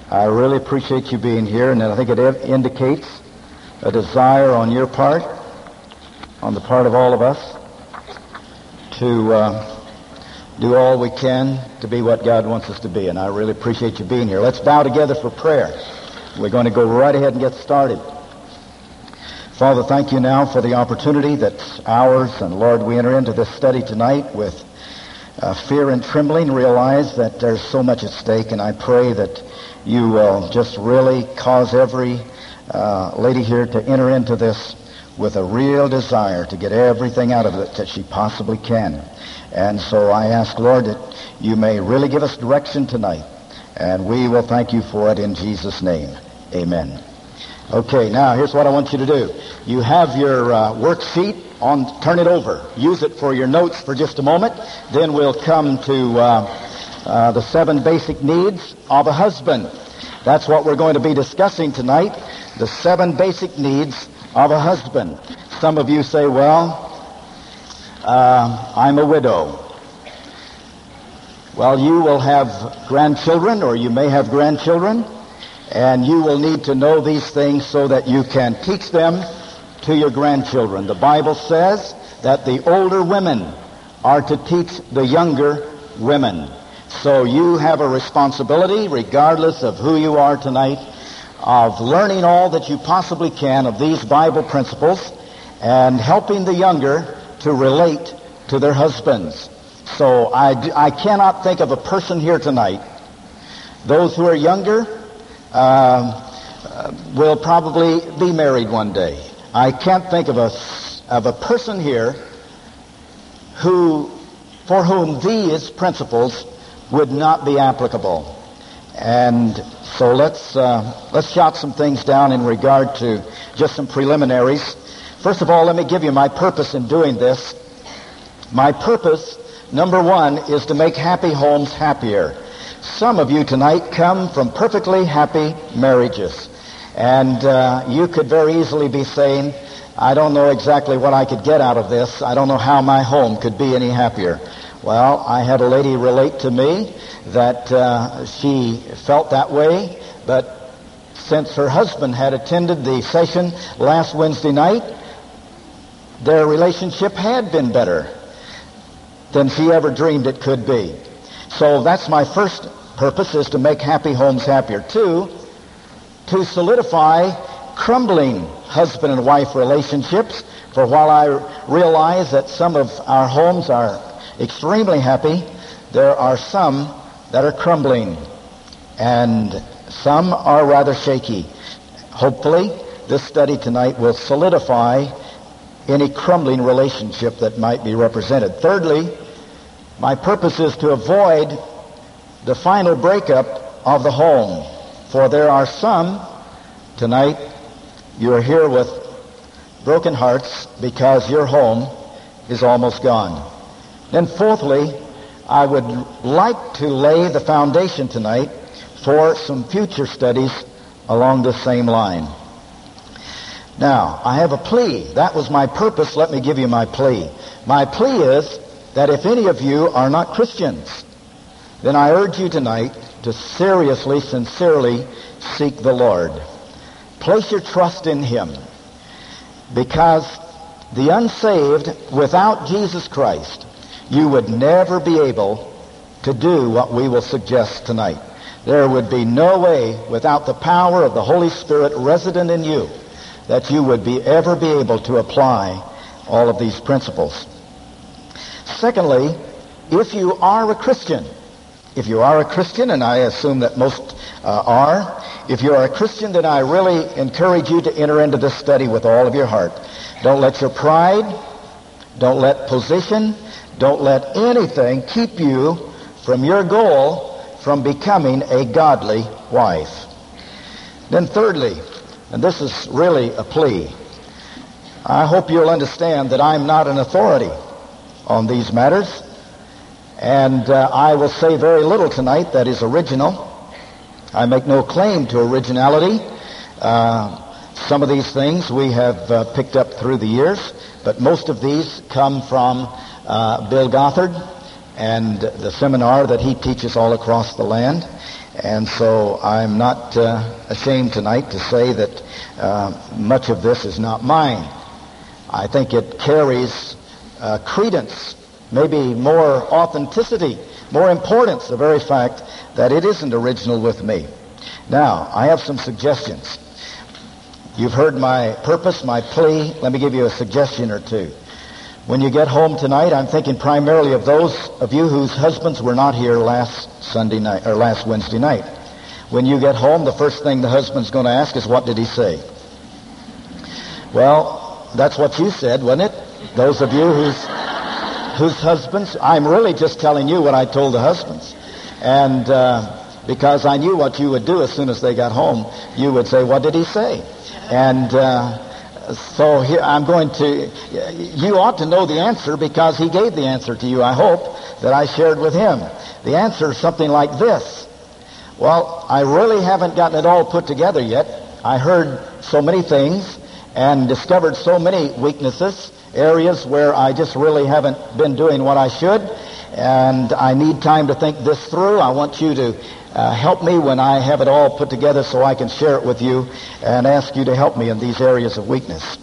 I really appreciate you being here, and I think it indicates a desire on your part, on the part of all of us, to do all we can to be what God wants us to be, and I really appreciate you being here. Let's bow together for prayer. We're going to go right ahead and get started. Father, thank you now for the opportunity that's ours, and Lord, we enter into this study tonight with fear and trembling, realize that there's so much at stake, and I pray that you will just really cause every lady here to enter into this with a real desire to get everything out of it that she possibly can. And so I ask, Lord, that you may really give us direction tonight, and we will thank you for it in Jesus' name. Amen. Okay, now here's what I want you to do. You have your worksheet on. Turn it over. Use it for your notes for just a moment. Then we'll come to the 7 basic needs of a husband. That's what we're going to be discussing tonight, the 7 basic needs of a husband. Some of you say, well, I'm a widow. Well, you will have grandchildren, or you may have grandchildren, and you will need to know these things so that you can teach them to your grandchildren. The Bible says that the older women are to teach the younger women. So you have a responsibility, regardless of who you are tonight, of learning all that you possibly can of these Bible principles and helping the younger to relate to their husbands. So I cannot think of a person here tonight. Those who are younger will probably be married one day. I can't think of a person here for whom these principles would not be applicable. And so let's jot some things down in regard to just some preliminaries. First of all, let me give you my purpose in doing this. My purpose, number 1, is to make happy homes happier. Some of you tonight come from perfectly happy marriages, and you could very easily be saying, I don't know exactly what I could get out of this. I don't know how my home could be any happier. Well, I had a lady relate to me that she felt that way, but since her husband had attended the session last Wednesday night, their relationship had been better than she ever dreamed it could be. So that's my first purpose, is to make happy homes happier. 2, to solidify crumbling husband and wife relationships. For while I realize that some of our homes are extremely happy, there are some that are crumbling, and some are rather shaky. Hopefully, this study tonight will solidify any crumbling relationship that might be represented. Thirdly, my purpose is to avoid the final breakup of the home. For there are some tonight, you are here with broken hearts because your home is almost gone. Then fourthly, I would like to lay the foundation tonight for some future studies along the same line. Now, I have a plea. That was my purpose. Let me give you my plea. My plea is that if any of you are not Christians, then I urge you tonight to seriously, sincerely seek the Lord. Place your trust in Him, because the unsaved, without Jesus Christ, you would never be able to do what we will suggest tonight. There would be no way, without the power of the Holy Spirit resident in you, that you would ever be able to apply all of these principles. Secondly, if you are a Christian, and I assume that most are, if you are a Christian, then I really encourage you to enter into this study with all of your heart. Don't let your pride, don't let position, don't let anything keep you from your goal, from becoming a godly wife. Then thirdly, and this is really a plea, I hope you'll understand that I'm not an authority on these matters, and I will say very little tonight that is original. I make no claim to originality. Some of these things we have picked up through the years, but most of these come from Bill Gothard and the seminar that he teaches all across the land. And so I'm not ashamed tonight to say that much of this is not mine. I think it carries credence, maybe more authenticity, more importance, the very fact that it isn't original with me. Now, I have some suggestions. You've heard my purpose, my plea. Let me give you a suggestion or two. When you get home tonight, I'm thinking primarily of those of you whose husbands were not here last Sunday night or last Wednesday night. When you get home, the first thing the husband's going to ask is, what did he say? Well, that's what you said, wasn't it? Those of you whose husbands, I'm really just telling you what I told the husbands. And because I knew what you would do as soon as they got home, you would say, what did he say? And so here I'm going to, you ought to know the answer because he gave the answer to you, I hope, that I shared with him. The answer is something like this. Well, I really haven't gotten it all put together yet. I heard so many things and discovered so many weaknesses, areas where I just really haven't been doing what I should, and I need time to think this through. I want you to help me when I have it all put together so I can share it with you and ask you to help me in these areas of weakness.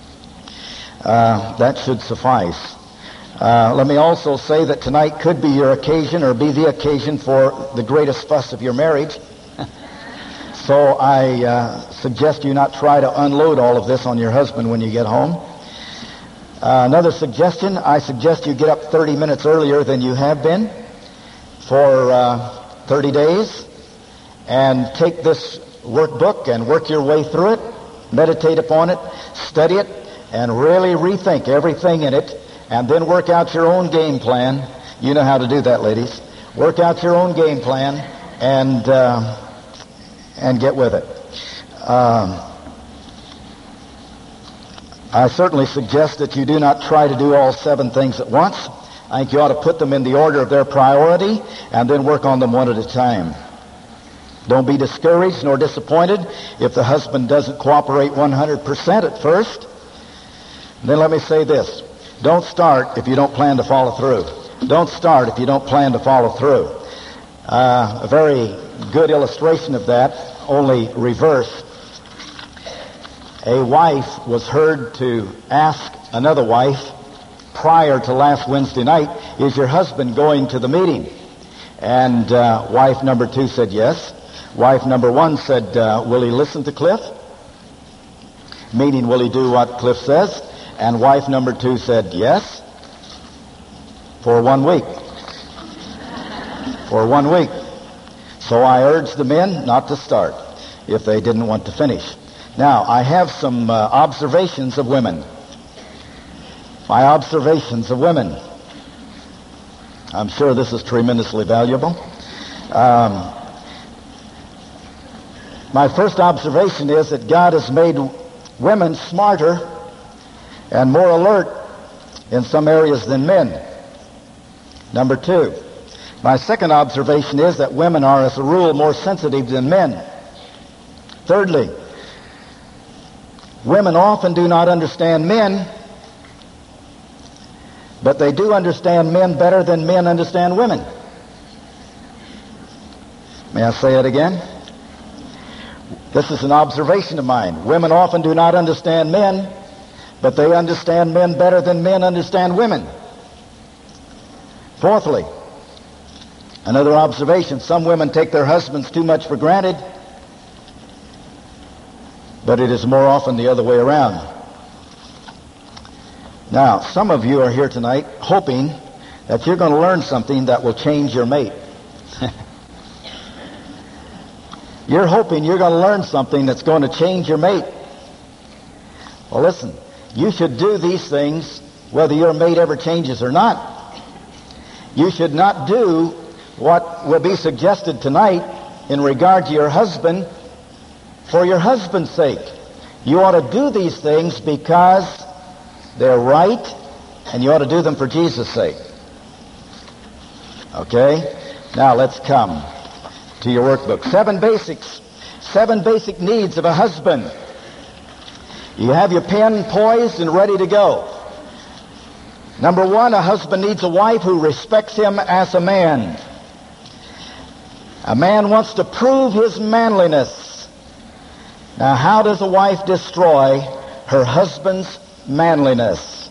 That should suffice. Let me also say that tonight could be your occasion or be the occasion for the greatest fuss of your marriage. So I suggest you not try to unload all of this on your husband when you get home. Another suggestion, I suggest you get up 30 minutes earlier than you have been for 30 days and take this workbook and work your way through it, meditate upon it, study it, and really rethink everything in it, and then work out your own game plan. You know how to do that, ladies. Work out your own game plan and get with it. I certainly suggest that you do not try to do all 7 things at once. I think you ought to put them in the order of their priority and then work on them one at a time. Don't be discouraged nor disappointed if the husband doesn't cooperate 100% at first. And then let me say this. Don't start if you don't plan to follow through. Don't start if you don't plan to follow through. A very good illustration of that, only reverse. A wife was heard to ask another wife prior to last Wednesday night, is your husband going to the meeting? And wife number 2 said yes. Wife number 1 said, will he listen to Cliff? Meaning, will he do what Cliff says? And wife number 2 said yes. For 1 week. For 1 week. So I urged the men not to start if they didn't want to finish. Now, I have some observations of women. My observations of women. I'm sure this is tremendously valuable. My first observation is that God has made women smarter and more alert in some areas than men. Number 2, my second observation is that women are, as a rule, more sensitive than men. Thirdly, women often do not understand men, but they do understand men better than men understand women. May I say it again? This is an observation of mine. Women often do not understand men, but they understand men better than men understand women. Fourthly, another observation, some women take their husbands too much for granted, but it is more often the other way around. Now, some of you are here tonight hoping that you're going to learn something that will change your mate. You're hoping you're going to learn something that's going to change your mate. Well, listen, you should do these things whether your mate ever changes or not. You should not do what will be suggested tonight in regard to your husband for your husband's sake. You ought to do these things because they're right, and you ought to do them for Jesus' sake. Okay? Now let's come to your workbook. 7 basic needs of a husband. You have your pen poised and ready to go. Number 1, a husband needs a wife who respects him as a man. A man wants to prove his manliness. Now, how does a wife destroy her husband's manliness?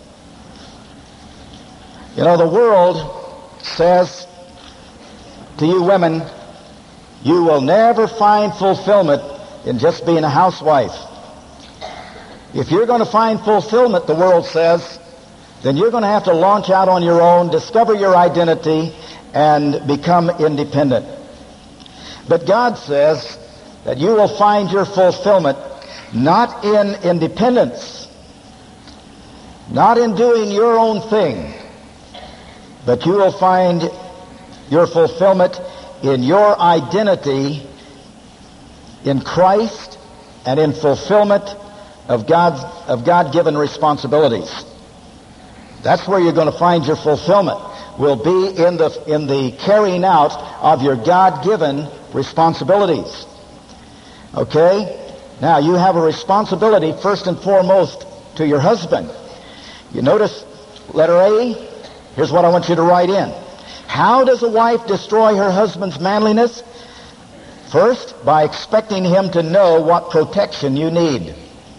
You know, the world says to you women, you will never find fulfillment in just being a housewife. If you're going to find fulfillment, the world says, then you're going to have to launch out on your own, discover your identity, and become independent. But God says that you will find your fulfillment not in independence, not in doing your own thing, but you will find your fulfillment in your identity in Christ and in fulfillment of God-given responsibilities. That's where you're going to find your fulfillment. Will be in the carrying out of your God-given responsibilities. Okay? Now, you have a responsibility first and foremost to your husband. You notice letter A? Here's what I want you to write in. How does a wife destroy her husband's manliness? First, by expecting him to know what protection you need.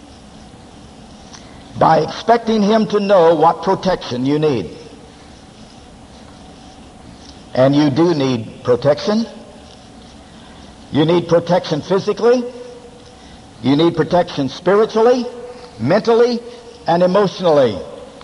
By expecting him to know what protection you need. And you do need protection. You need protection physically. You need protection spiritually, mentally, and emotionally.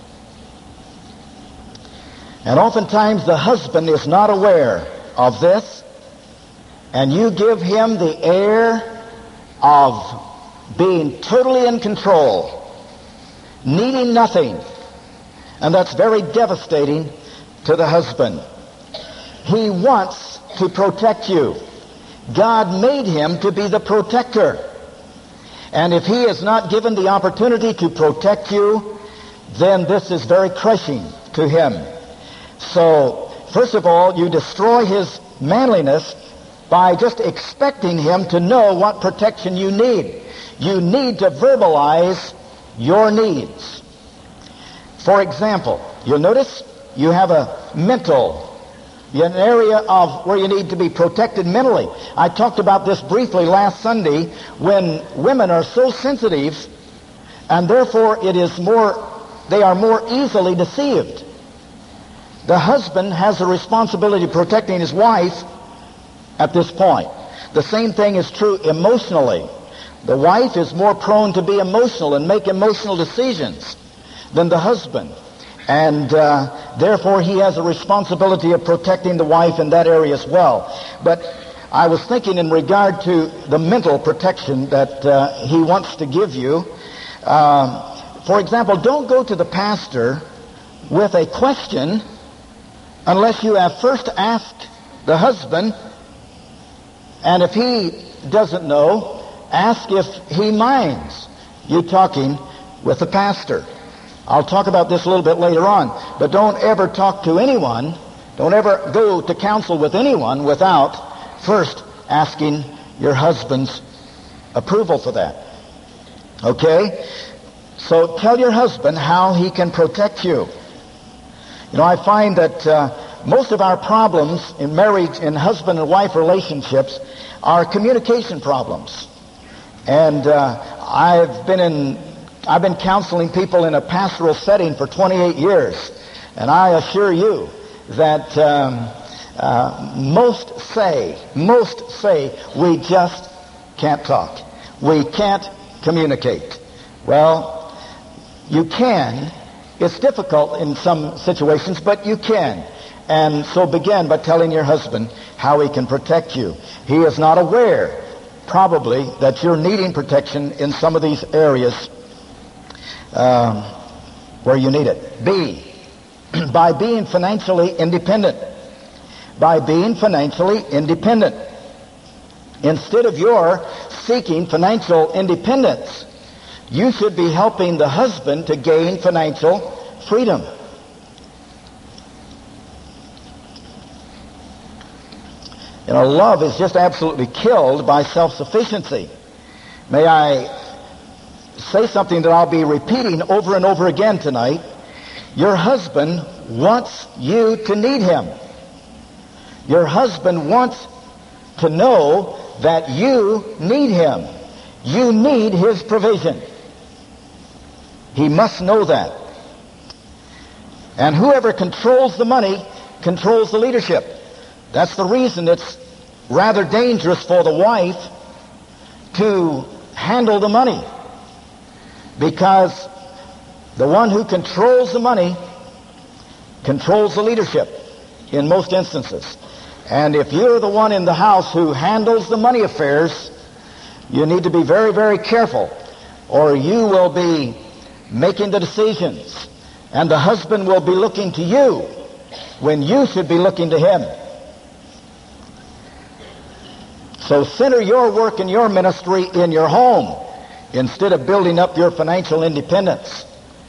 And oftentimes the husband is not aware of this, and you give him the air of being totally in control, needing nothing. And that's very devastating to the husband. He wants to protect you. God made him to be the protector. And if he is not given the opportunity to protect you, then this is very crushing to him. So, first of all, you destroy his manliness by just expecting him to know what protection you need. You need to verbalize your needs. For example, you'll notice you have an area of where you need to be protected mentally. I talked about this briefly last Sunday when women are so sensitive and therefore they are more easily deceived. The husband has the responsibility of protecting his wife at this point. The same thing is true emotionally. The wife is more prone to be emotional and make emotional decisions than the husband. And therefore he has a responsibility of protecting the wife in that area as well. But I was thinking in regard to the mental protection that he wants to give you. For example, don't go to the pastor with a question unless you have first asked the husband, and if he doesn't know, ask if he minds you talking with the pastor. I'll talk about this a little bit later on, but don't ever talk to anyone, don't ever go to counsel with anyone without first asking your husband's approval for that. Okay? So tell your husband how he can protect you. You know, I find that most of our problems in marriage, in husband and wife relationships, are communication problems. And I've been counseling people in a pastoral setting for 28 years, and I assure you that most say we just can't talk. We can't communicate. Well, you can. It's difficult in some situations, but you can. And so begin by telling your husband how he can protect you. He is not aware, probably, that you're needing protection in some of these areas where you need it. B, by being financially independent. By being financially independent. Instead of your seeking financial independence, you should be helping the husband to gain financial freedom. You know, love is just absolutely killed by self-sufficiency. May I say something that I'll be repeating over and over again tonight? Your husband wants you to need him. Your husband wants to know that you need him. You need his provision. He must know that. And whoever controls the money controls the leadership. That's the reason it's rather dangerous for the wife to handle the money. Because the one who controls the money controls the leadership in most instances. And if you're the one in the house who handles the money affairs, you need to be very, very careful, or you will be making the decisions, and the husband will be looking to you when you should be looking to him. So center your work and your ministry in your home instead of building up your financial independence.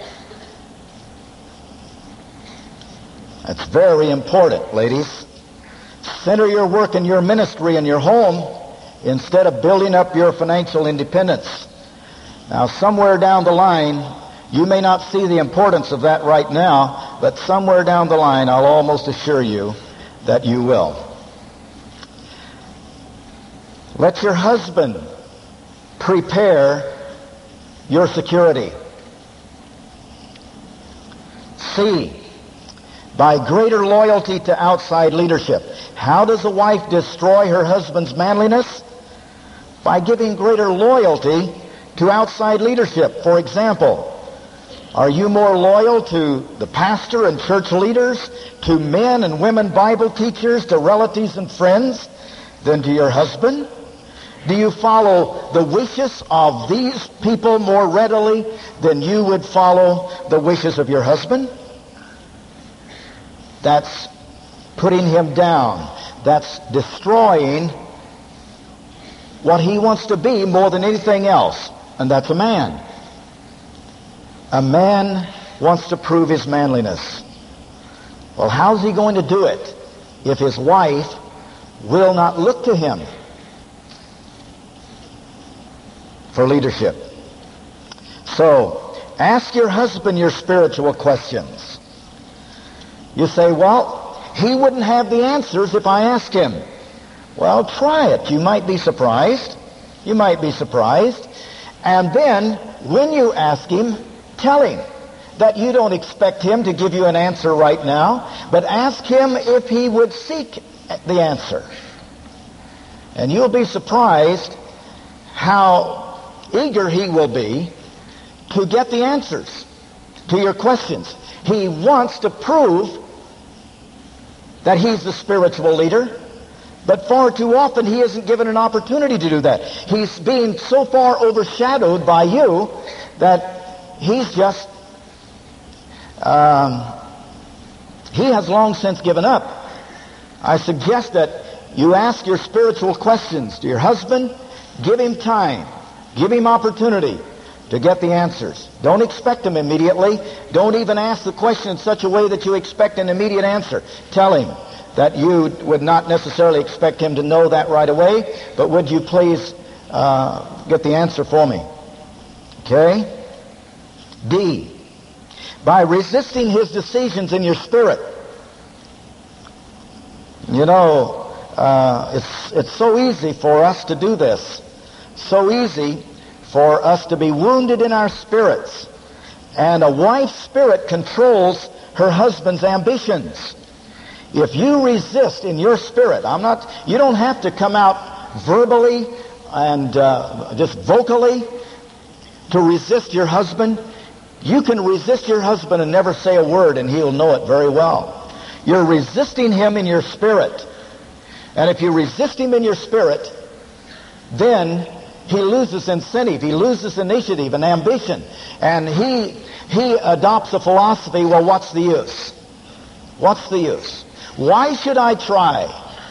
That's very important, ladies. Center your work and your ministry in your home instead of building up your financial independence. Now, somewhere down the line, you may not see the importance of that right now, but somewhere down the line, I'll almost assure you that you will. Let your husband prepare your security. C, by greater loyalty to outside leadership. How does a wife destroy her husband's manliness? By giving greater loyalty to outside leadership. For example, are you more loyal to the pastor and church leaders, to men and women Bible teachers, to relatives and friends, than to your husband? Do you follow the wishes of these people more readily than you would follow the wishes of your husband? That's putting him down. That's destroying what he wants to be more than anything else, and that's a man. A man wants to prove his manliness. Well, how's he going to do it if his wife will not look to him for leadership? So, ask your husband your spiritual questions. You say, well, he wouldn't have the answers if I asked him. Well, try it. You might be surprised. You might be surprised. And then, when you ask him, tell him that you don't expect him to give you an answer right now, but ask him if he would seek the answer. And you'll be surprised how eager he will be to get the answers to your questions. He wants to prove that he's the spiritual leader, but far too often he isn't given an opportunity to do that. He's being so far overshadowed by you that he's just, he has long since given up. I suggest that you ask your spiritual questions to your husband. Give him time. Give him opportunity to get the answers. Don't expect them immediately. Don't even ask the question in such a way that you expect an immediate answer. Tell him that you would not necessarily expect him to know that right away, but would you please get the answer for me? Okay? D, by resisting his decisions in your spirit. You know, it's so easy for us to do this. So easy for us to be wounded in our spirits. And a wife's spirit controls her husband's ambitions. If you resist in your spirit, you don't have to come out verbally and just vocally to resist your husband. You can resist your husband and never say a word, and he'll know it very well. You're resisting him in your spirit. And if you resist him in your spirit, then he loses incentive, he loses initiative and ambition, and he adopts a philosophy, well, what's the use? What's the use? Why should I try?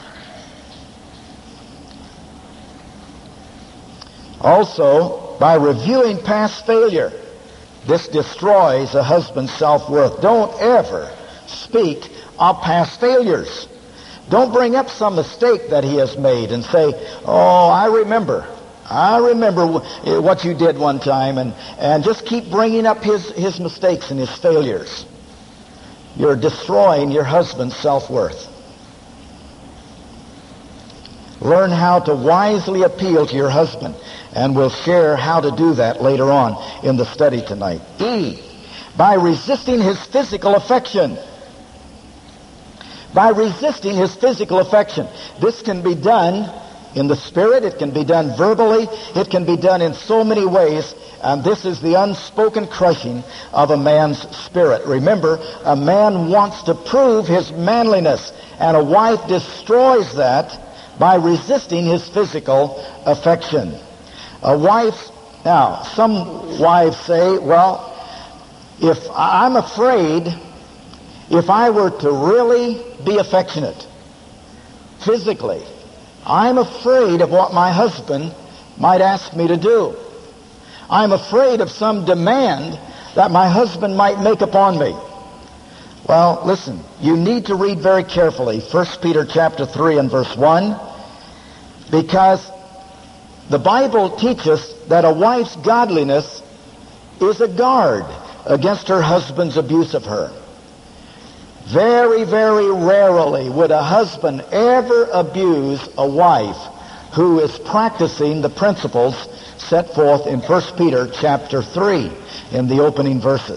Also, by reviewing past failure, this destroys a husband's self-worth. Don't ever speak of past failures. Don't bring up some mistake that he has made and say, oh, I remember what you did one time, and just keep bringing up his mistakes and his failures. You're destroying your husband's self-worth. Learn how to wisely appeal to your husband. And we'll share how to do that later on in the study tonight. E, by resisting his physical affection. By resisting his physical affection. This can be done in the spirit. It can be done verbally. It can be done in so many ways. And this is the unspoken crushing of a man's spirit. Remember, a man wants to prove his manliness, and a wife destroys that by resisting his physical affection. A wife, now, some wives say, well, if I'm afraid, if I were to really be affectionate physically, I'm afraid of what my husband might ask me to do. I'm afraid of some demand that my husband might make upon me. Well, listen, you need to read very carefully 1 Peter chapter 3 and verse 1, because the Bible teaches that a wife's godliness is a guard against her husband's abuse of her. Very, very rarely would a husband ever abuse a wife who is practicing the principles set forth in 1 Peter chapter 3 in the opening verses.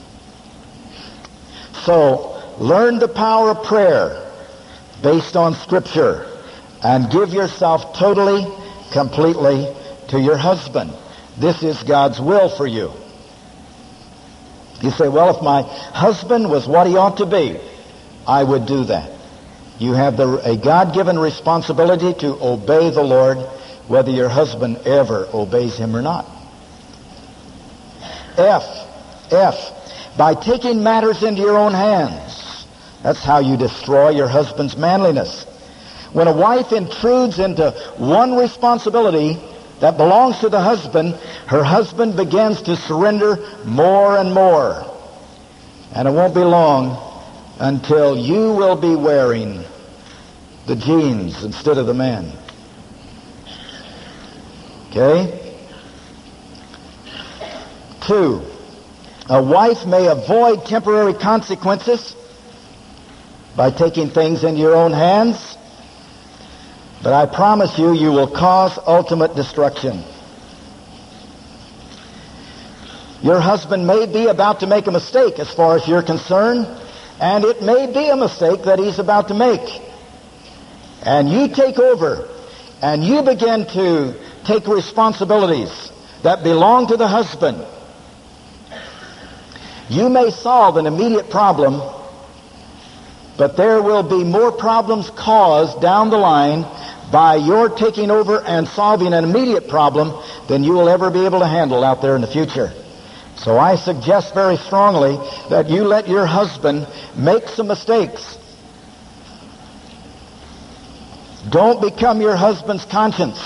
So, learn the power of prayer based on Scripture and give yourself totally, completely to your husband. This is God's will for you. You say, well, if my husband was what he ought to be, I would do that. You have a God-given responsibility to obey the Lord, whether your husband ever obeys him or not. F, by taking matters into your own hands. That's how you destroy your husband's manliness. When a wife intrudes into one responsibility that belongs to the husband, her husband begins to surrender more and more. And it won't be long until you will be wearing the jeans instead of the man. Okay? 2, a wife may avoid temporary consequences by taking things into your own hands, but I promise you, you will cause ultimate destruction. Your husband may be about to make a mistake as far as you're concerned, and it may be a mistake that he's about to make. And you take over, and you begin to take responsibilities that belong to the husband. You may solve an immediate problem, but there will be more problems caused down the line by your taking over and solving an immediate problem than you will ever be able to handle out there in the future. So I suggest very strongly that you let your husband make some mistakes. Don't become your husband's conscience.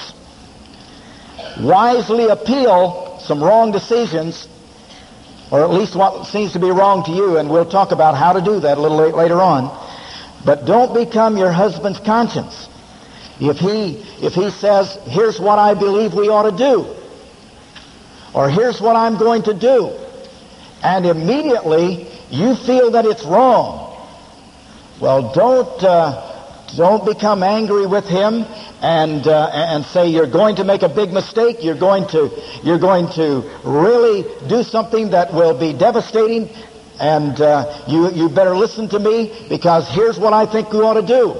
Wisely appeal some wrong decisions, or at least what seems to be wrong to you, and we'll talk about how to do that a little later on. But don't become your husband's conscience. If he says, here's what I believe we ought to do, or here's what I'm going to do, and immediately you feel that it's wrong, well, don't become angry with him and say you're going to make a big mistake. You're going to really do something that will be devastating, and you better listen to me because here's what I think we ought to do.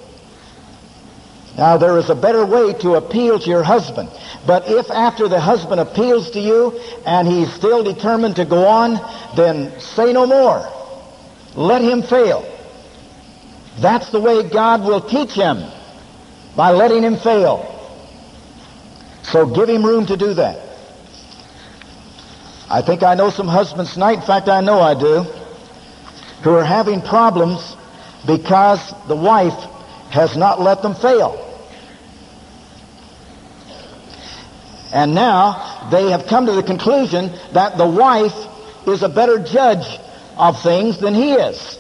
Now, there is a better way to appeal to your husband. But if after the husband appeals to you and he's still determined to go on, then say no more. Let him fail. That's the way God will teach him, by letting him fail. So give him room to do that. I think I know some husbands tonight, in fact I know I do, who are having problems because the wife has not let them fail. And now they have come to the conclusion that the wife is a better judge of things than he is.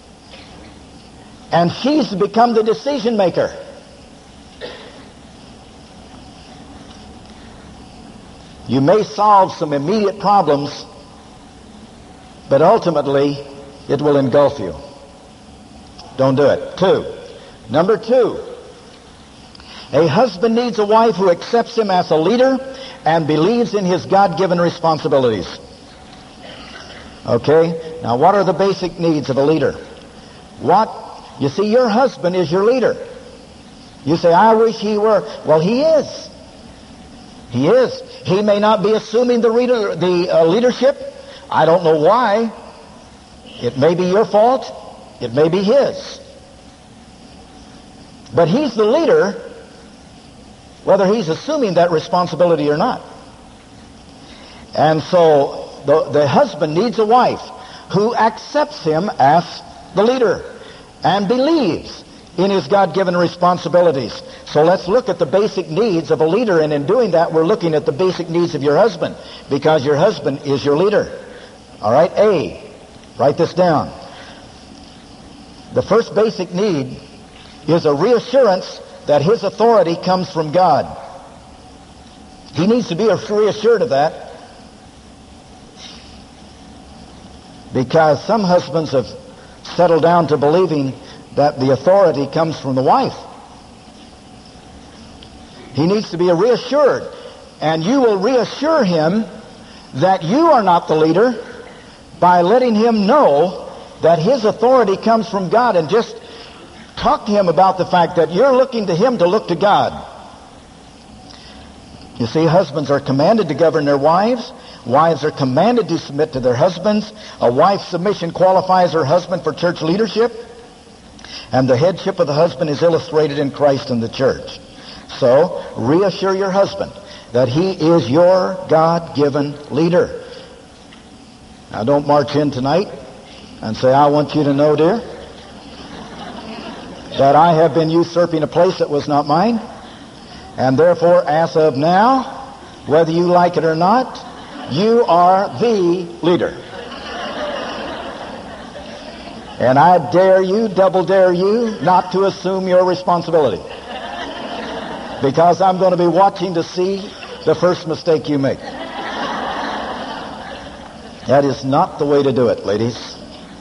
And she's become the decision maker. You may solve some immediate problems, but ultimately it will engulf you. Don't do it. Number two, A husband needs a wife who accepts him as a leader and believes in his God-given responsibilities. Okay? Now, what are the basic needs of a leader? You see, your husband is your leader. You say, I wish he were. Well, he is. He is. He may not be assuming the leadership. I don't know why. It may be your fault. It may be his. But he's the leader, whether he's assuming that responsibility or not. And so the husband needs a wife who accepts him as the leader and believes in his God-given responsibilities. So let's look at the basic needs of a leader, and in doing that, we're looking at the basic needs of your husband, because your husband is your leader. All right, A, write this down. The first basic need is a reassurance that his authority comes from God. He needs to be reassured of that, because some husbands have settled down to believing that the authority comes from the wife. He needs to be reassured, and you will reassure him that you are not the leader by letting him know that his authority comes from God, and just talk to him about the fact that you're looking to him to look to God. You see, husbands are commanded to govern their wives. Wives are commanded to submit to their husbands. A wife's submission qualifies her husband for church leadership. And the headship of the husband is illustrated in Christ and the church. So, reassure your husband that he is your God-given leader. Now, don't march in tonight and say, I want you to know, dear, that I have been usurping a place that was not mine. And therefore, as of now, whether you like it or not, you are the leader. And I dare you, double dare you, not to assume your responsibility. Because I'm going to be watching to see the first mistake you make. That is not the way to do it, ladies.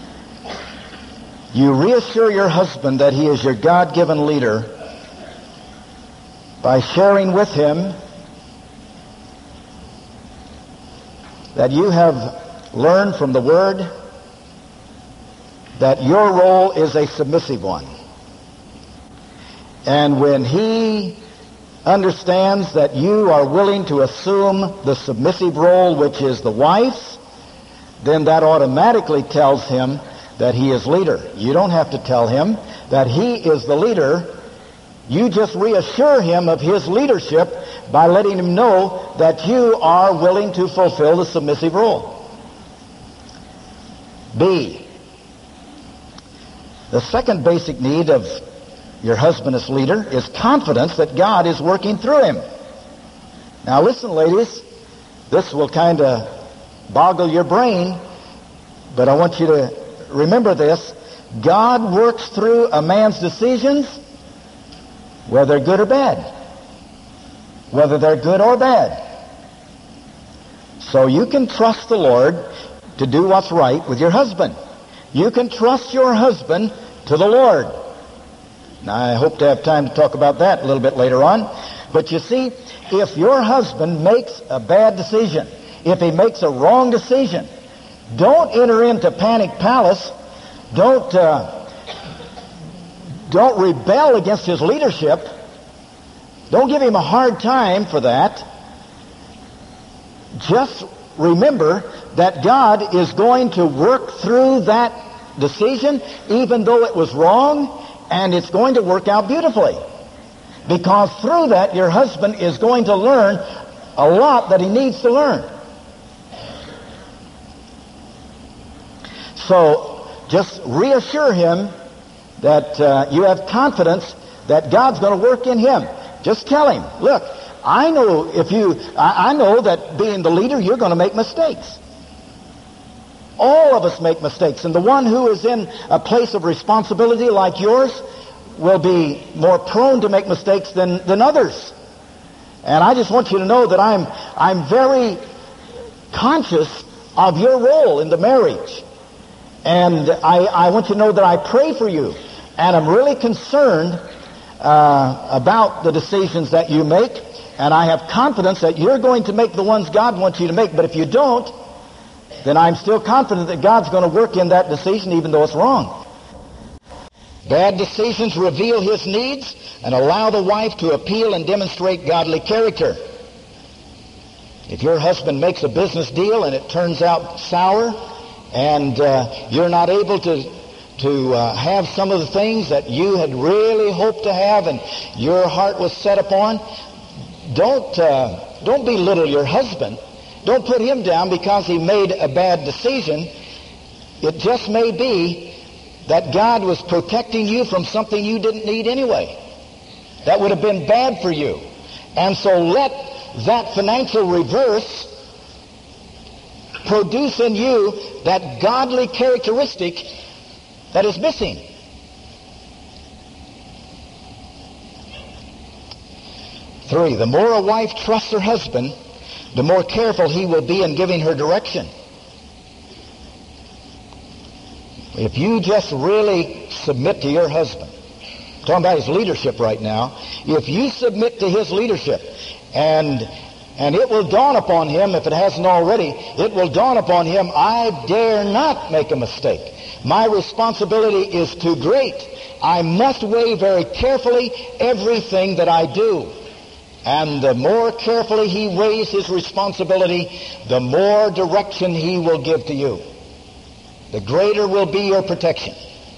You reassure your husband that he is your God-given leader by sharing with him that you have learned from the Word that your role is a submissive one. And when he understands that you are willing to assume the submissive role, which is the wife's, then that automatically tells him that he is leader. You don't have to tell him that he is the leader. You just reassure him of his leadership by letting him know that you are willing to fulfill the submissive role. B, the second basic need of your husband as leader is confidence that God is working through him. Now listen, ladies, this will kind of boggle your brain, but I want you to remember this. God works through a man's decisions, whether good or bad. Whether they're good or bad. So you can trust the Lord to do what's right with your husband. You can trust your husband to the Lord. Now, I hope to have time to talk about that a little bit later on. But you see, if your husband makes a bad decision, if he makes a wrong decision, don't enter into panic palace. Don't rebel against his leadership. Don't give him a hard time for that. Just remember that God is going to work through that decision, even though it was wrong, and it's going to work out beautifully. Because through that, your husband is going to learn a lot that he needs to learn. So, just reassure him that you have confidence that God's going to work in him. Just tell him, look, I know that being the leader, you're going to make mistakes. All of us make mistakes, and the one who is in a place of responsibility like yours will be more prone to make mistakes than others. And I just want you to know that I'm very conscious of your role in the marriage. And I want you to know that I pray for you. And I'm really concerned about the decisions that you make, and I have confidence that you're going to make the ones God wants you to make. But if you don't, then I'm still confident that God's going to work in that decision even though it's wrong. Bad decisions reveal His needs and allow the wife to appeal and demonstrate godly character. If your husband makes a business deal and it turns out sour, and you're not able to have some of the things that you had really hoped to have and your heart was set upon, don't belittle your husband. Don't put him down because he made a bad decision. It just may be that God was protecting you from something you didn't need anyway. That would have been bad for you. And so let that financial reverse produce in you that godly characteristic that is missing. Three, the more a wife trusts her husband, the more careful he will be in giving her direction. If you just really submit to your husband, I'm talking about his leadership right now, if you submit to his leadership, and it will dawn upon him, if it hasn't already, it will dawn upon him, I dare not make a mistake. My responsibility is too great. I must weigh very carefully everything that I do. And the more carefully he weighs his responsibility, the more direction he will give to you. The greater will be your protection.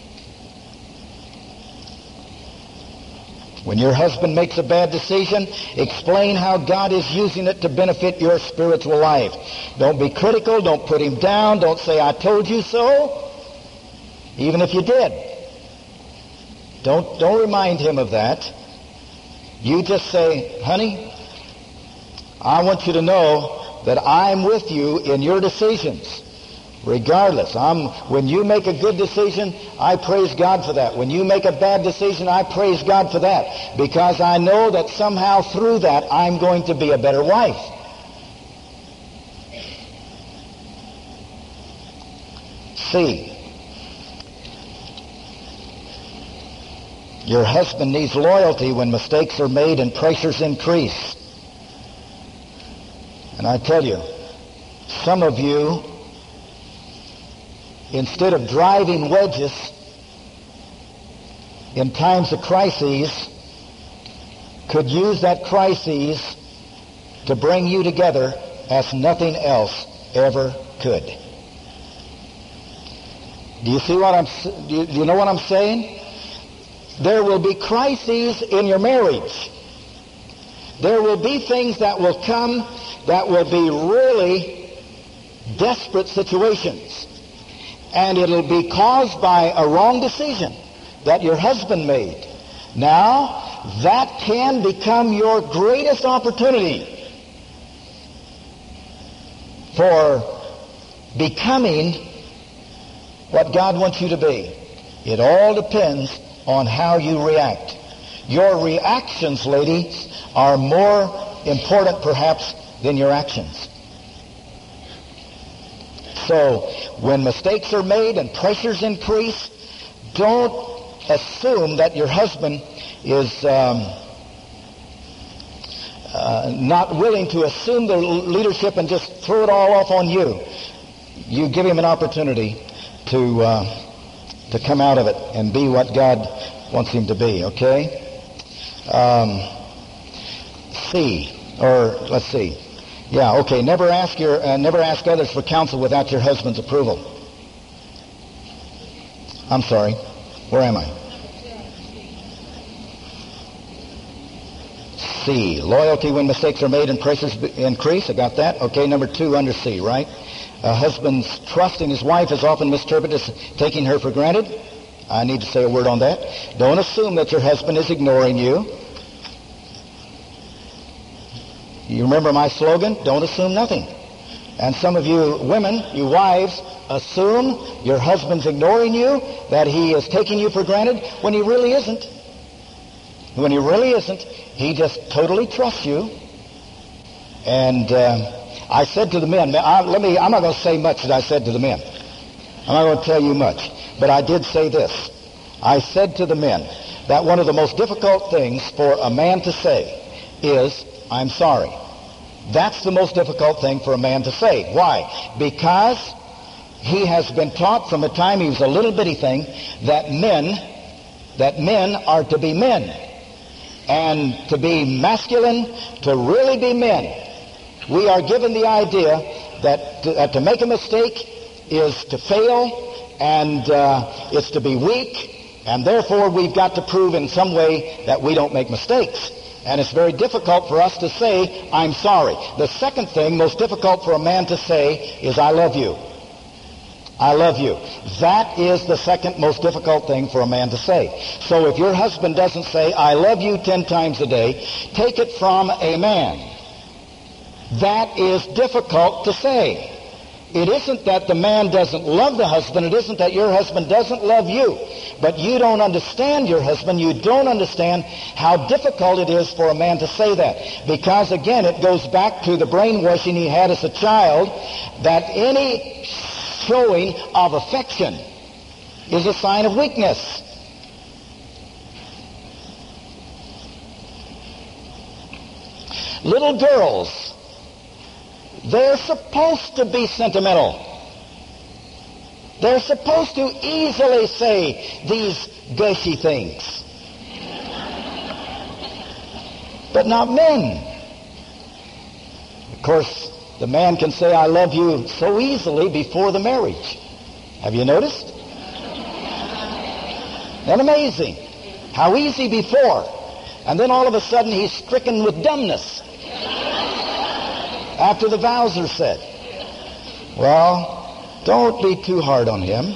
When your husband makes a bad decision, explain how God is using it to benefit your spiritual life. Don't be critical. Don't put him down. Don't say, I told you so, even if you did. Don't remind him of that. You just say, honey, I want you to know that I'm with you in your decisions. Regardless, when you make a good decision, I praise God for that. When you make a bad decision, I praise God for that. Because I know that somehow through that, I'm going to be a better wife. C, your husband needs loyalty when mistakes are made and pressures increase. And I tell you, some of you, instead of driving wedges in times of crises, could use that crisis to bring you together as nothing else ever could. Do you see what do you know what I'm saying? There will be crises in your marriage. There will be things that will come that will be really desperate situations. And it'll be caused by a wrong decision that your husband made. Now, that can become your greatest opportunity for becoming what God wants you to be. It all depends on how you react. Your reactions, ladies, are more important perhaps than your actions. So, when mistakes are made and pressures increase, don't assume that your husband is not willing to assume the leadership and just throw it all off on you. You give him an opportunity to come out of it and be what God wants him to be, okay? Let's see. Yeah, okay. Never ask others for counsel without your husband's approval. I'm sorry. Where am I? C. Loyalty when mistakes are made and pressures increase. I got that. Okay, number 2 under C, right? A husband's trust in his wife is often misinterpreted as taking her for granted. I need to say a word on that. Don't assume that your husband is ignoring you. You remember my slogan? Don't assume nothing. And some of you women, you wives, assume your husband's ignoring you, that he is taking you for granted, when he really isn't. When he really isn't, he just totally trusts you. And I said to the men, I'm not going to say much as I said to the men. I'm not going to tell you much. But I did say this. I said to the men, that one of the most difficult things for a man to say is, I'm sorry. That's the most difficult thing for a man to say. Why? Because he has been taught from the time he was a little bitty thing that men are to be men. And to be masculine, to really be men. We are given the idea that to make a mistake is to fail, and it's to be weak, and therefore we've got to prove in some way that we don't make mistakes. And it's very difficult for us to say, I'm sorry. The second thing, most difficult for a man to say, is I love you. I love you. That is the second most difficult thing for a man to say. So if your husband doesn't say, I love you 10 times a day, take it from a man. That is difficult to say. It isn't that the man doesn't love the husband. It isn't that your husband doesn't love you. But you don't understand your husband. You don't understand how difficult it is for a man to say that. Because, again, it goes back to the brainwashing he had as a child, that any showing of affection is a sign of weakness. Little girls, they're supposed to be sentimental. They're supposed to easily say these gushy things. But not men. Of course, the man can say, I love you so easily before the marriage. Have you noticed? Isn't that amazing? How easy before. And then all of a sudden he's stricken with dumbness after the vows are said. Well, don't be too hard on him.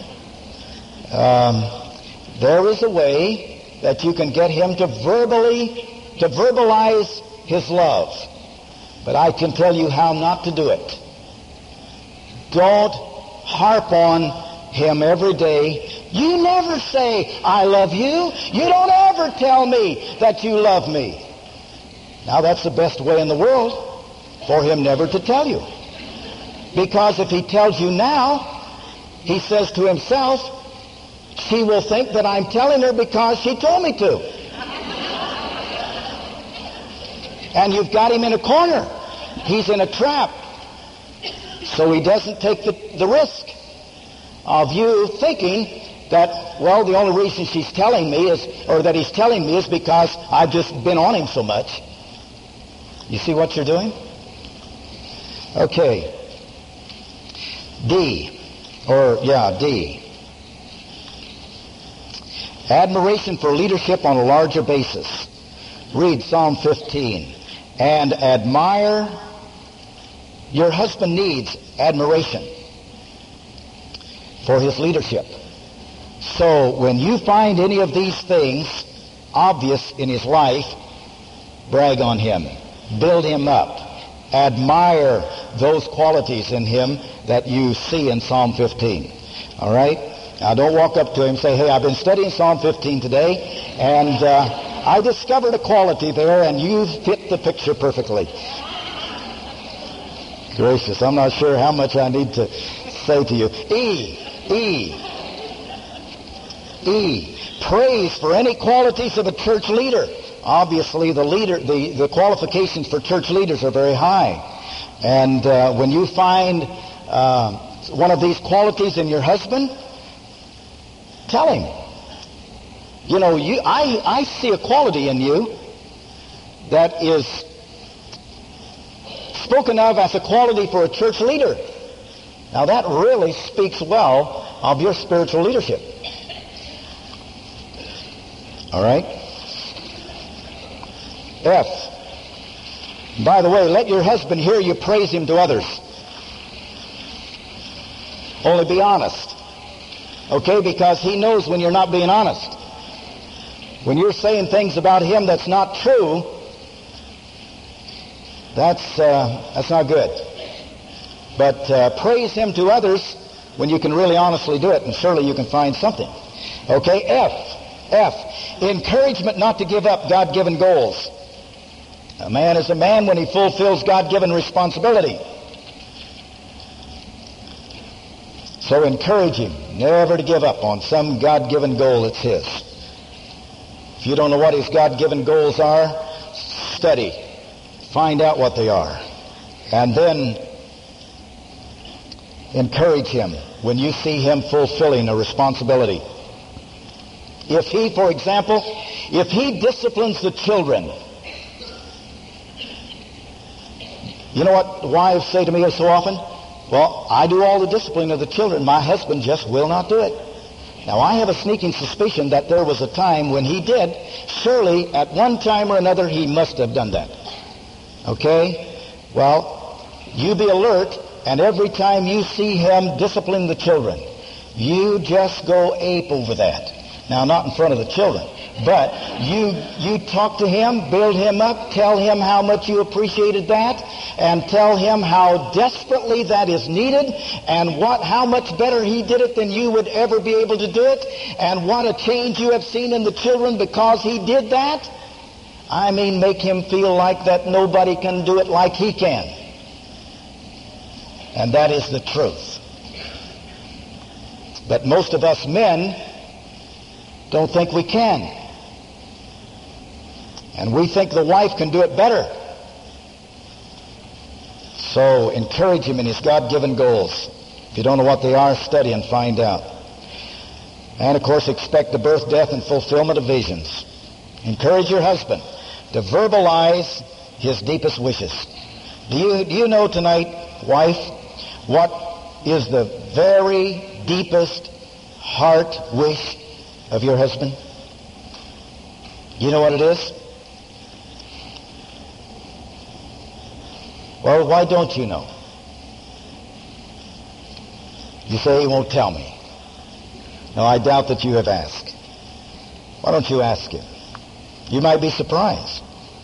There is a way that you can get him to verbalize his love. But I can tell you how not to do it. Don't harp on him every day. You never say, I love you. You don't ever tell me that you love me. Now that's the best way in the world for him never to tell you. Because if he tells you now, he says to himself, she will think that I'm telling her because she told me to. And you've got him in a corner. He's in a trap. So he doesn't take the risk of you thinking that, well, the only reason she's telling me is, or that he's telling me is because I've just been on him so much. You see what you're doing? Okay. D. Admiration for leadership on a larger basis. Read Psalm 15. And admire. Your husband needs admiration for his leadership. So when you find any of these things obvious in his life, brag on him. Build him up. Admire those qualities in him that you see in Psalm 15. All right? Now don't walk up to him and say, hey, I've been studying Psalm 15 today, and I discovered a quality there, and you fit the picture perfectly. Gracious, I'm not sure how much I need to say to you. E. Praise for any qualities of a church leader. Obviously, the qualifications for church leaders are very high. And when you find one of these qualities in your husband, tell him. You know, I see a quality in you that is spoken of as a quality for a church leader. Now that really speaks well of your spiritual leadership. All right? F. By the way, let your husband hear you praise him to others. Only be honest. Okay? Because he knows when you're not being honest. When you're saying things about him that's not true, that's not good. But praise him to others when you can really honestly do it, and surely you can find something. Okay? F. Encouragement not to give up God-given goals. A man is a man when he fulfills God-given responsibility. So encourage him never to give up on some God-given goal that's his. If you don't know what his God-given goals are, study. Find out what they are. And then encourage him when you see him fulfilling a responsibility. If he, for example, if he disciplines the children, you know what wives say to me so often? Well, I do all the discipline of the children. My husband just will not do it. Now, I have a sneaking suspicion that there was a time when he did. Surely, at one time or another, he must have done that. Okay? Well, you be alert, and every time you see him discipline the children, you just go ape over that. Now, not in front of the children, but you talk to him, build him up, tell him how much you appreciated that, and tell him how desperately that is needed, and how much better he did it than you would ever be able to do it, and what a change you have seen in the children because he did that. I mean, make him feel like that nobody can do it like he can. And that is the truth. But most of us men don't think we can. And we think the wife can do it better. So encourage him in his God-given goals. If you don't know what they are, study and find out. And of course, expect the birth, death, and fulfillment of visions. Encourage your husband to verbalize his deepest wishes. Do you know tonight, wife, what is the very deepest heart wish of your husband? You know what it is? Well, why don't you know? You say he won't tell me. No, I doubt that you have asked. Why don't you ask him? You might be surprised.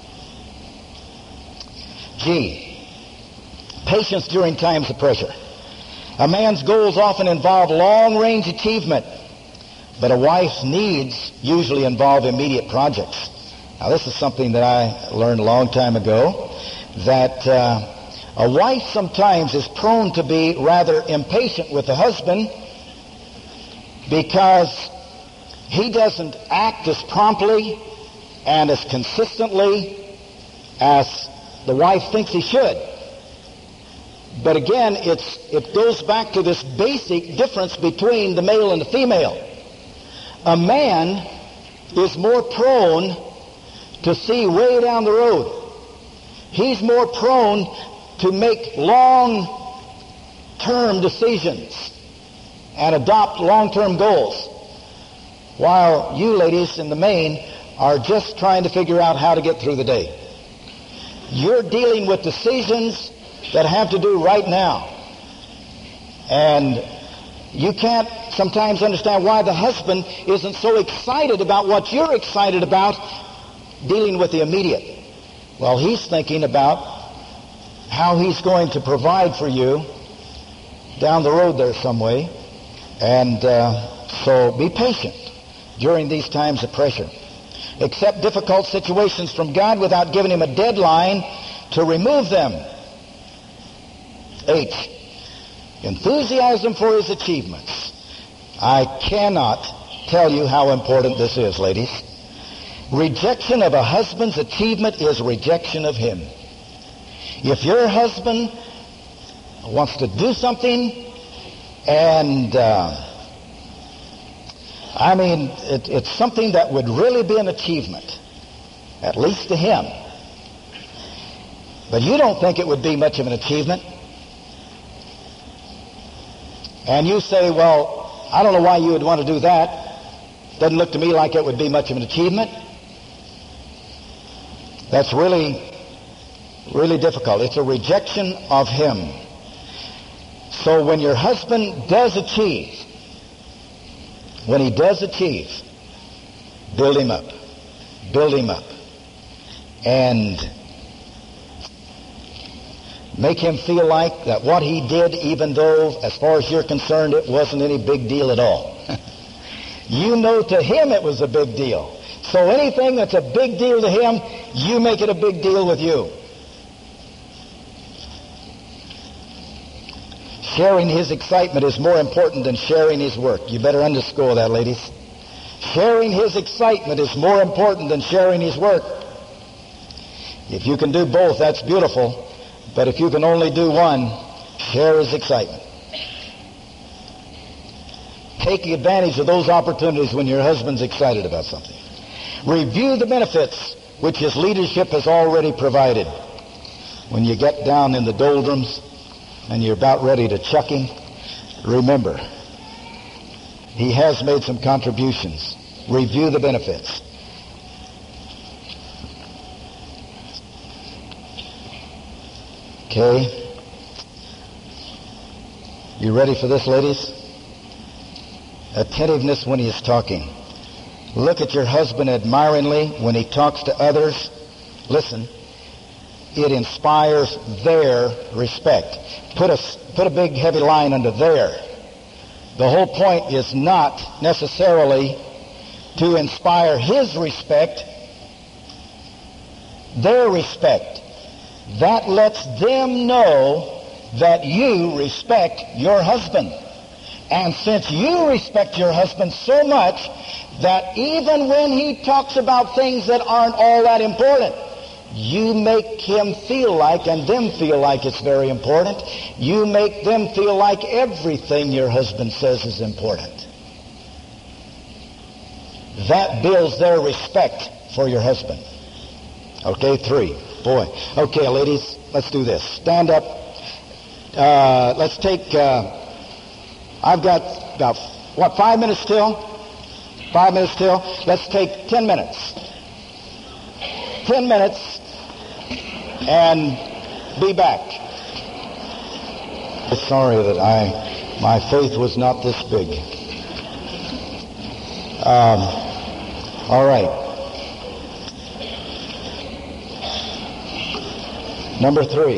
G, patience during times of pressure. A man's goals often involve long-range achievement, but a wife's needs usually involve immediate projects. Now, this is something that I learned a long time ago, that a wife sometimes is prone to be rather impatient with the husband because he doesn't act as promptly and as consistently as the wife thinks he should. But again, it goes back to this basic difference between the male and the female. A man is more prone to see way down the road. He's more prone to make long-term decisions and adopt long-term goals, while you ladies in the main are just trying to figure out how to get through the day. You're dealing with decisions that have to do right now. And you can't sometimes understand why the husband isn't so excited about what you're excited about dealing with the immediate. Well, he's thinking about how he's going to provide for you down the road there some way. And so be patient during these times of pressure. Accept difficult situations from God without giving him a deadline to remove them. H, enthusiasm for his achievements. I cannot tell you how important this is, ladies. Rejection of a husband's achievement is rejection of him. If your husband wants to do something and it's something that would really be an achievement, at least to him, but you don't think it would be much of an achievement, and you say, well, I don't know why you would want to do that. Doesn't look to me like it would be much of an achievement. That's really, really difficult. It's a rejection of him. So when your husband does achieve, when he does achieve, build him up. Build him up. And make him feel like that what he did, even though, as far as you're concerned, it wasn't any big deal at all. You know to him it was a big deal. So anything that's a big deal to him, you make it a big deal with you. Sharing his excitement is more important than sharing his work. You better underscore that, ladies. Sharing his excitement is more important than sharing his work. If you can do both, that's beautiful. But if you can only do one, share his excitement. Take advantage of those opportunities when your husband's excited about something. Review the benefits which his leadership has already provided. When you get down in the doldrums and you're about ready to chuck him, remember, he has made some contributions. Review the benefits. Okay. You ready for this, ladies? Attentiveness when he is talking. Look at your husband admiringly when he talks to others. Listen. It inspires their respect. Put a big heavy line under there. The whole point is not necessarily to inspire his respect, their respect. That lets them know that you respect your husband. And since you respect your husband so much that even when he talks about things that aren't all that important, you make him feel like, and them feel like it's very important. You make them feel like everything your husband says is important. That builds their respect for your husband. Okay, 3. Boy. Okay, ladies, let's do this. Stand up. Let's take, I've got about, 5 minutes still? 5 minutes still? Let's take 10 minutes. 10 minutes. And be back. Sorry that my faith was not this big. All right. Number 3.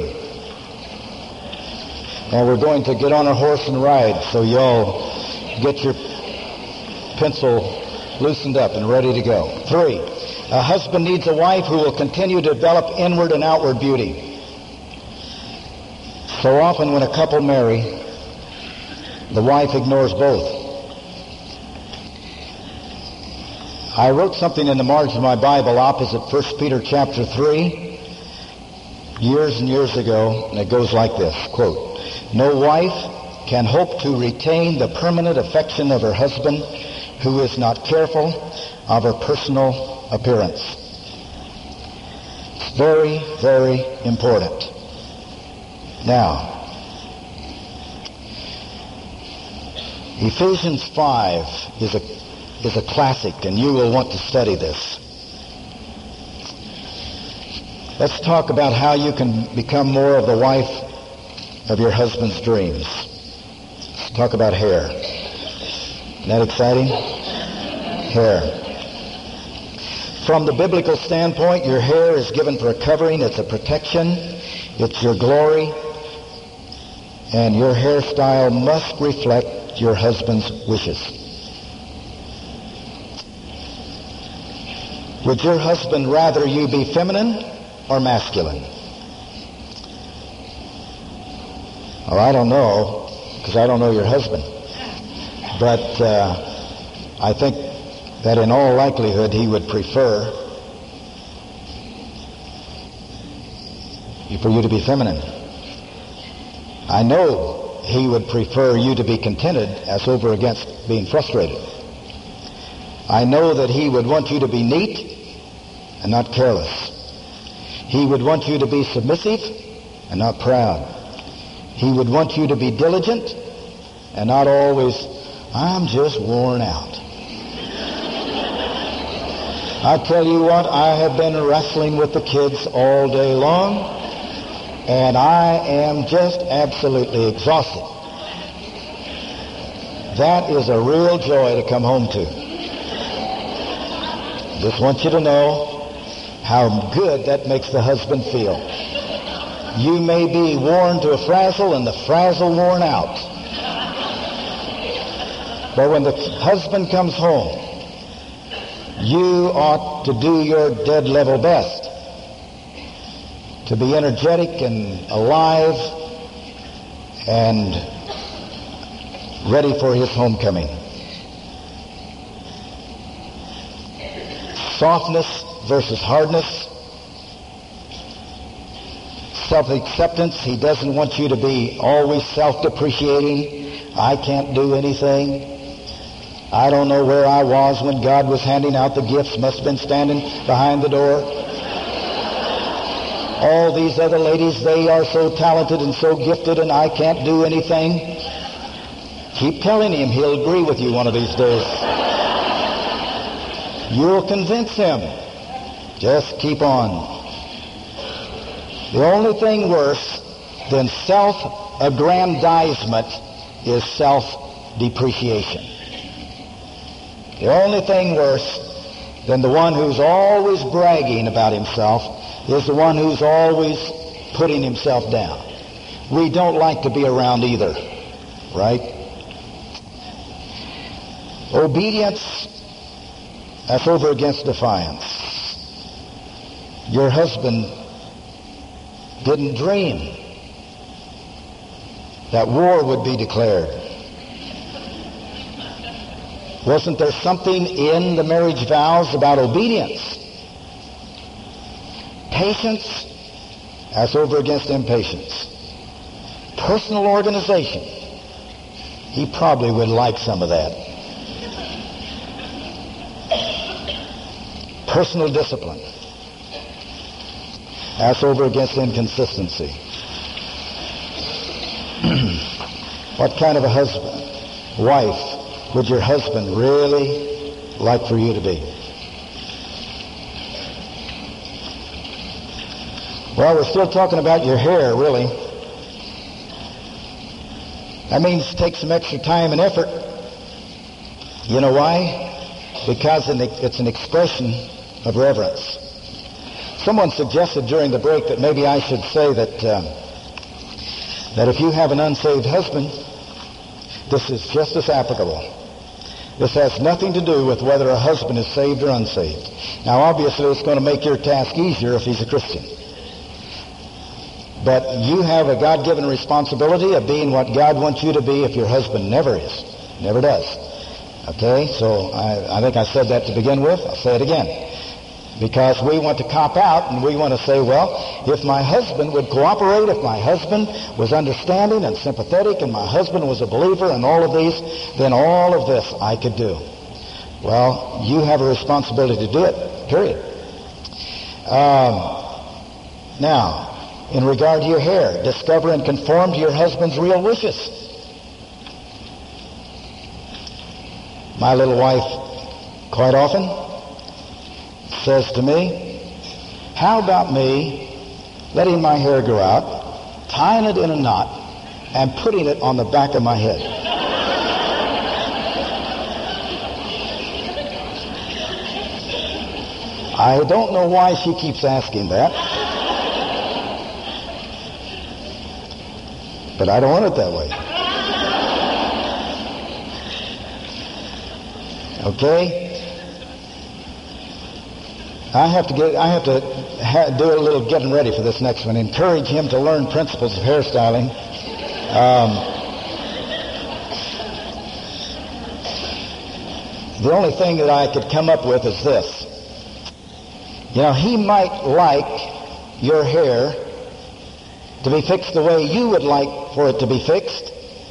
And we're going to get on a horse and ride, so y'all get your pencil loosened up and ready to go. 3. A husband needs a wife who will continue to develop inward and outward beauty. So often when a couple marry, the wife ignores both. I wrote something in the margin of my Bible opposite 1 Peter chapter 3 years and years ago, and it goes like this, quote, "No wife can hope to retain the permanent affection of her husband who is not careful of her personal appearance." It's very, very important. Now, Ephesians 5 is a classic, and you will want to study this. Let's talk about how you can become more of the wife of your husband's dreams. Let's talk about hair. Isn't that exciting? Hair. From the biblical standpoint, your hair is given for a covering. It's a protection. It's your glory. And your hairstyle must reflect your husband's wishes. Would your husband rather you be feminine or masculine? Well, I don't know, because I don't know your husband. But I think that in all likelihood he would prefer for you to be feminine. I know he would prefer you to be contented as over against being frustrated. I know that he would want you to be neat and not careless. He would want you to be submissive and not proud. He would want you to be diligent and not always, I'm just worn out. I tell you what, I have been wrestling with the kids all day long, and I am just absolutely exhausted. That is a real joy to come home to. Just want you to know how good that makes the husband feel. You may be worn to a frazzle and the frazzle worn out. But when the husband comes home, you ought to do your dead level best to be energetic and alive and ready for his homecoming. softness versus hardness, self-acceptance. He doesn't want you to be always self-depreciating. I can't do anything. I don't know where I was when God was handing out the gifts. Must have been standing behind the door. All these other ladies, they are so talented and so gifted, and I can't do anything. Keep telling him. He'll agree with you one of these days. You'll convince him. Just keep on. The only thing worse than self-aggrandizement is self-depreciation. The only thing worse than the one who's always bragging about himself is the one who's always putting himself down. We don't like to be around either, right? Obedience, that's over against defiance. Your husband didn't dream that war would be declared. Wasn't there something in the marriage vows about obedience? Patience, that's over against impatience. Personal organization, he probably would like some of that. Personal discipline, that's over against inconsistency. What kind of a husband, wife, would your husband really like for you to be? Well, we're still talking about your hair, really. That means take some extra time and effort. You know why? Because it's an expression of reverence. Someone suggested during the break that maybe I should say that if you have an unsaved husband, this is just as applicable. This has nothing to do with whether a husband is saved or unsaved. Now, obviously, it's going to make your task easier if he's a Christian. But you have a God-given responsibility of being what God wants you to be if your husband never is. Never does. Okay? So I think I said that to begin with. I'll say it again. Because we want to cop out and we want to say, well, if my husband would cooperate, if my husband was understanding and sympathetic and my husband was a believer and all of these, then all of this I could do. Well, you have a responsibility to do it, period. Now, in regard to your hair, discover and conform to your husband's real wishes. My little wife, quite often, says to me, how about me letting my hair grow out, tying it in a knot, and putting it on the back of my head? I don't know why she keeps asking that, but I don't want it that way. Okay? I have to do a little getting ready for this next one. Encourage him to learn principles of hairstyling. The only thing that I could come up with is this. You know, he might like your hair to be fixed the way you would like for it to be fixed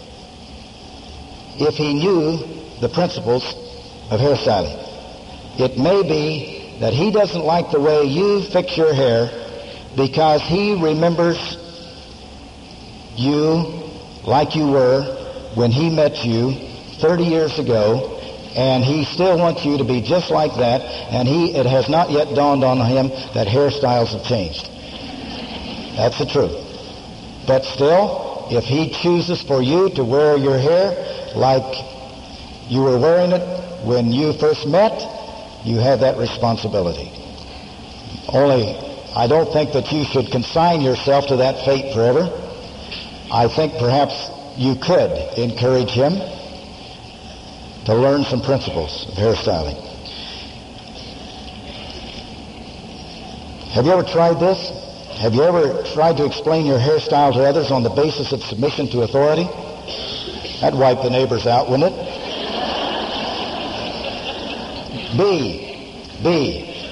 if he knew the principles of hairstyling. It may be that he doesn't like the way you fix your hair because he remembers you like you were when he met you 30 years ago, and he still wants you to be just like that, and it has not yet dawned on him that hairstyles have changed. That's the truth. But still, if he chooses for you to wear your hair like you were wearing it when you first met, you have that responsibility. Only, I don't think that you should consign yourself to that fate forever. I think perhaps you could encourage him to learn some principles of hairstyling. Have you ever tried this? Have you ever tried to explain your hairstyle to others on the basis of submission to authority? That'd wipe the neighbors out, wouldn't it? B.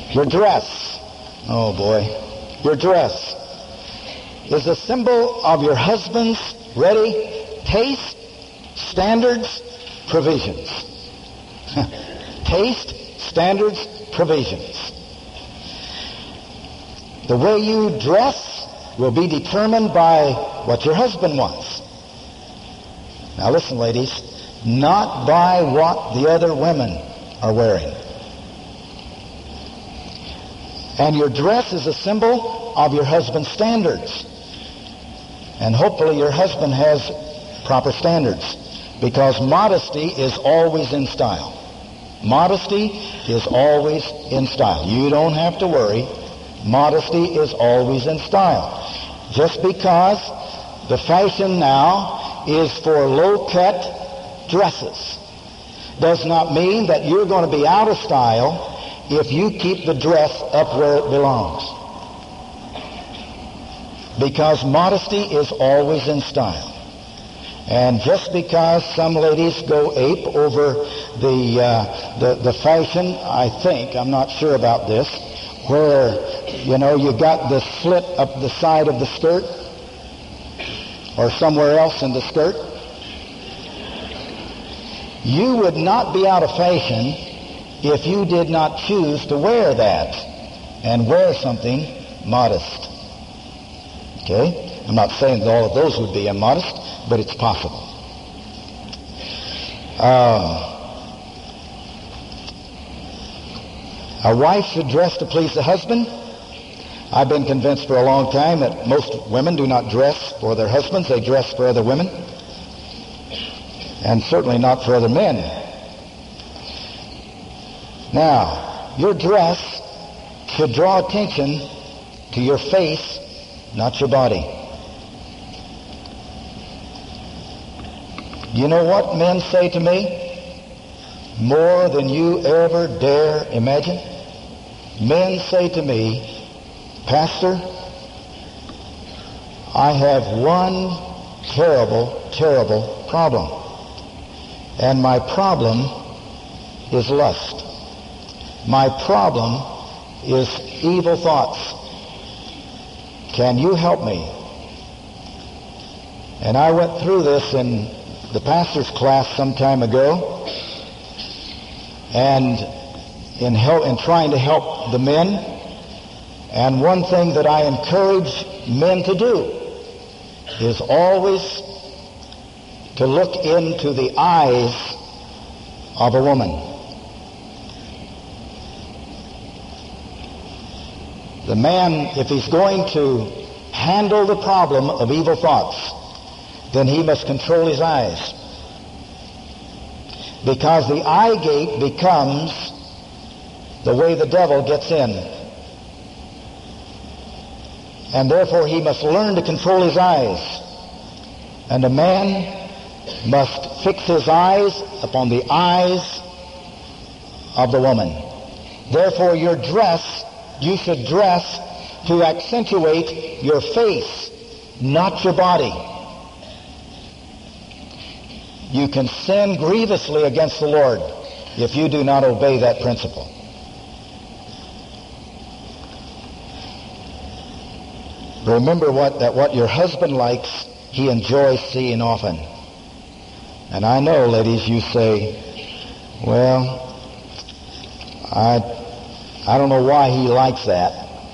Your dress, oh boy, your dress is a symbol of your husband's, ready, taste, standards, provisions. Taste, standards, provisions. The way you dress will be determined by what your husband wants. Now listen, ladies, not by what the other women are wearing. And your dress is a symbol of your husband's standards. And hopefully your husband has proper standards, because modesty is always in style. Modesty is always in style. You don't have to worry. Modesty is always in style. Just because the fashion now is for low-cut dresses does not mean that you're going to be out of style if you keep the dress up where it belongs. Because modesty is always in style. And just because some ladies go ape over the fashion, I think, I'm not sure about this, where, you got the slit up the side of the skirt or somewhere else in the skirt, you would not be out of fashion if you did not choose to wear that and wear something modest. Okay? I'm not saying that all of those would be immodest, but it's possible. A wife should dress to please the husband. I've been convinced for a long time that most women do not dress for their husbands. They dress for other women. And certainly not for other men. Now, your dress should draw attention to your face, not your body. You know what men say to me? More than you ever dare imagine. Men say to me, Pastor, I have one terrible, terrible problem. And my problem is lust. My problem is evil thoughts. Can you help me? And I went through this in the pastor's class some time ago, and in trying to help the men. And one thing that I encourage men to do is always to look into the eyes of a woman. The man, if he's going to handle the problem of evil thoughts, then he must control his eyes. Because the eye gate becomes the way the devil gets in. And therefore he must learn to control his eyes. And a man must fix his eyes upon the eyes of the woman. Therefore your dress, you should dress to accentuate your face, not your body. You can sin grievously against the Lord if you do not obey that principle. Remember what your husband likes, he enjoys seeing often. And I know, ladies, you say, well, I don't know why he likes that.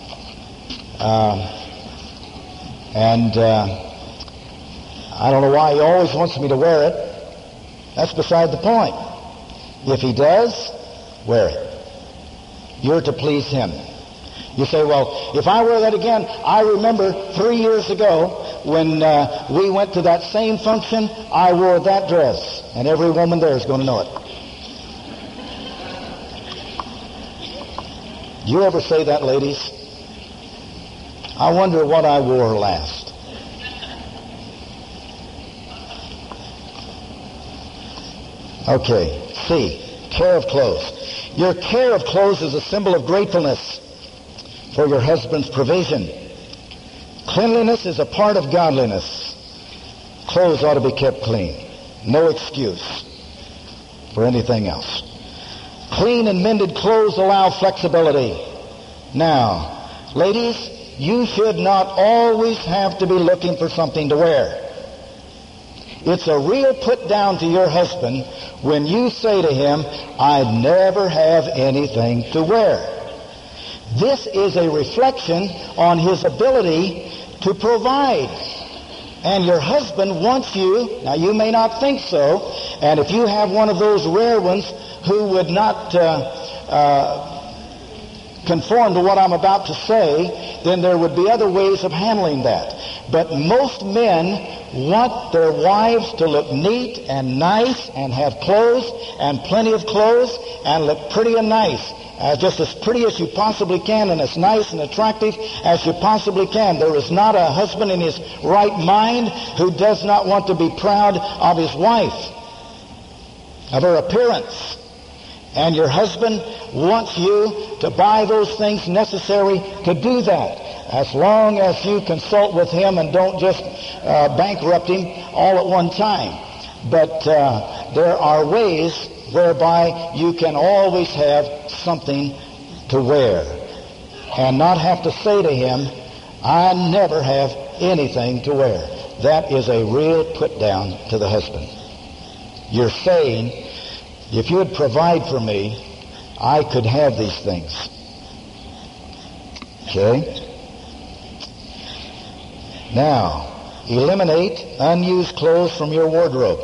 I don't know why he always wants me to wear it. That's beside the point. If he does, wear it. You're to please him. You say, well, if I wear that again, I remember 3 years ago when we went to that same function, I wore that dress. And every woman there is going to know it. Do you ever say that, ladies? I wonder what I wore last. Okay, C, care of clothes. Your care of clothes is a symbol of gratefulness for your husband's provision. Cleanliness is a part of godliness. Clothes ought to be kept clean. No excuse for anything else. Clean and mended clothes allow flexibility. Now, ladies, you should not always have to be looking for something to wear. It's a real put down to your husband when you say to him, I never have anything to wear. This is a reflection on his ability to provide. And your husband wants you, now you may not think so, and if you have one of those rare ones who would not conform to what I'm about to say, then there would be other ways of handling that. But most men want their wives to look neat and nice and have clothes and plenty of clothes and look pretty and nice. Just as pretty as you possibly can and as nice and attractive as you possibly can. There is not a husband in his right mind who does not want to be proud of his wife, of her appearance. And your husband wants you to buy those things necessary to do that, as long as you consult with him and don't just bankrupt him all at one time. But there are ways whereby you can always have something to wear and not have to say to him, I never have anything to wear. That is a real put down to the husband. You're saying, if you would provide for me, I could have these things. Okay? Now, eliminate unused clothes from your wardrobe.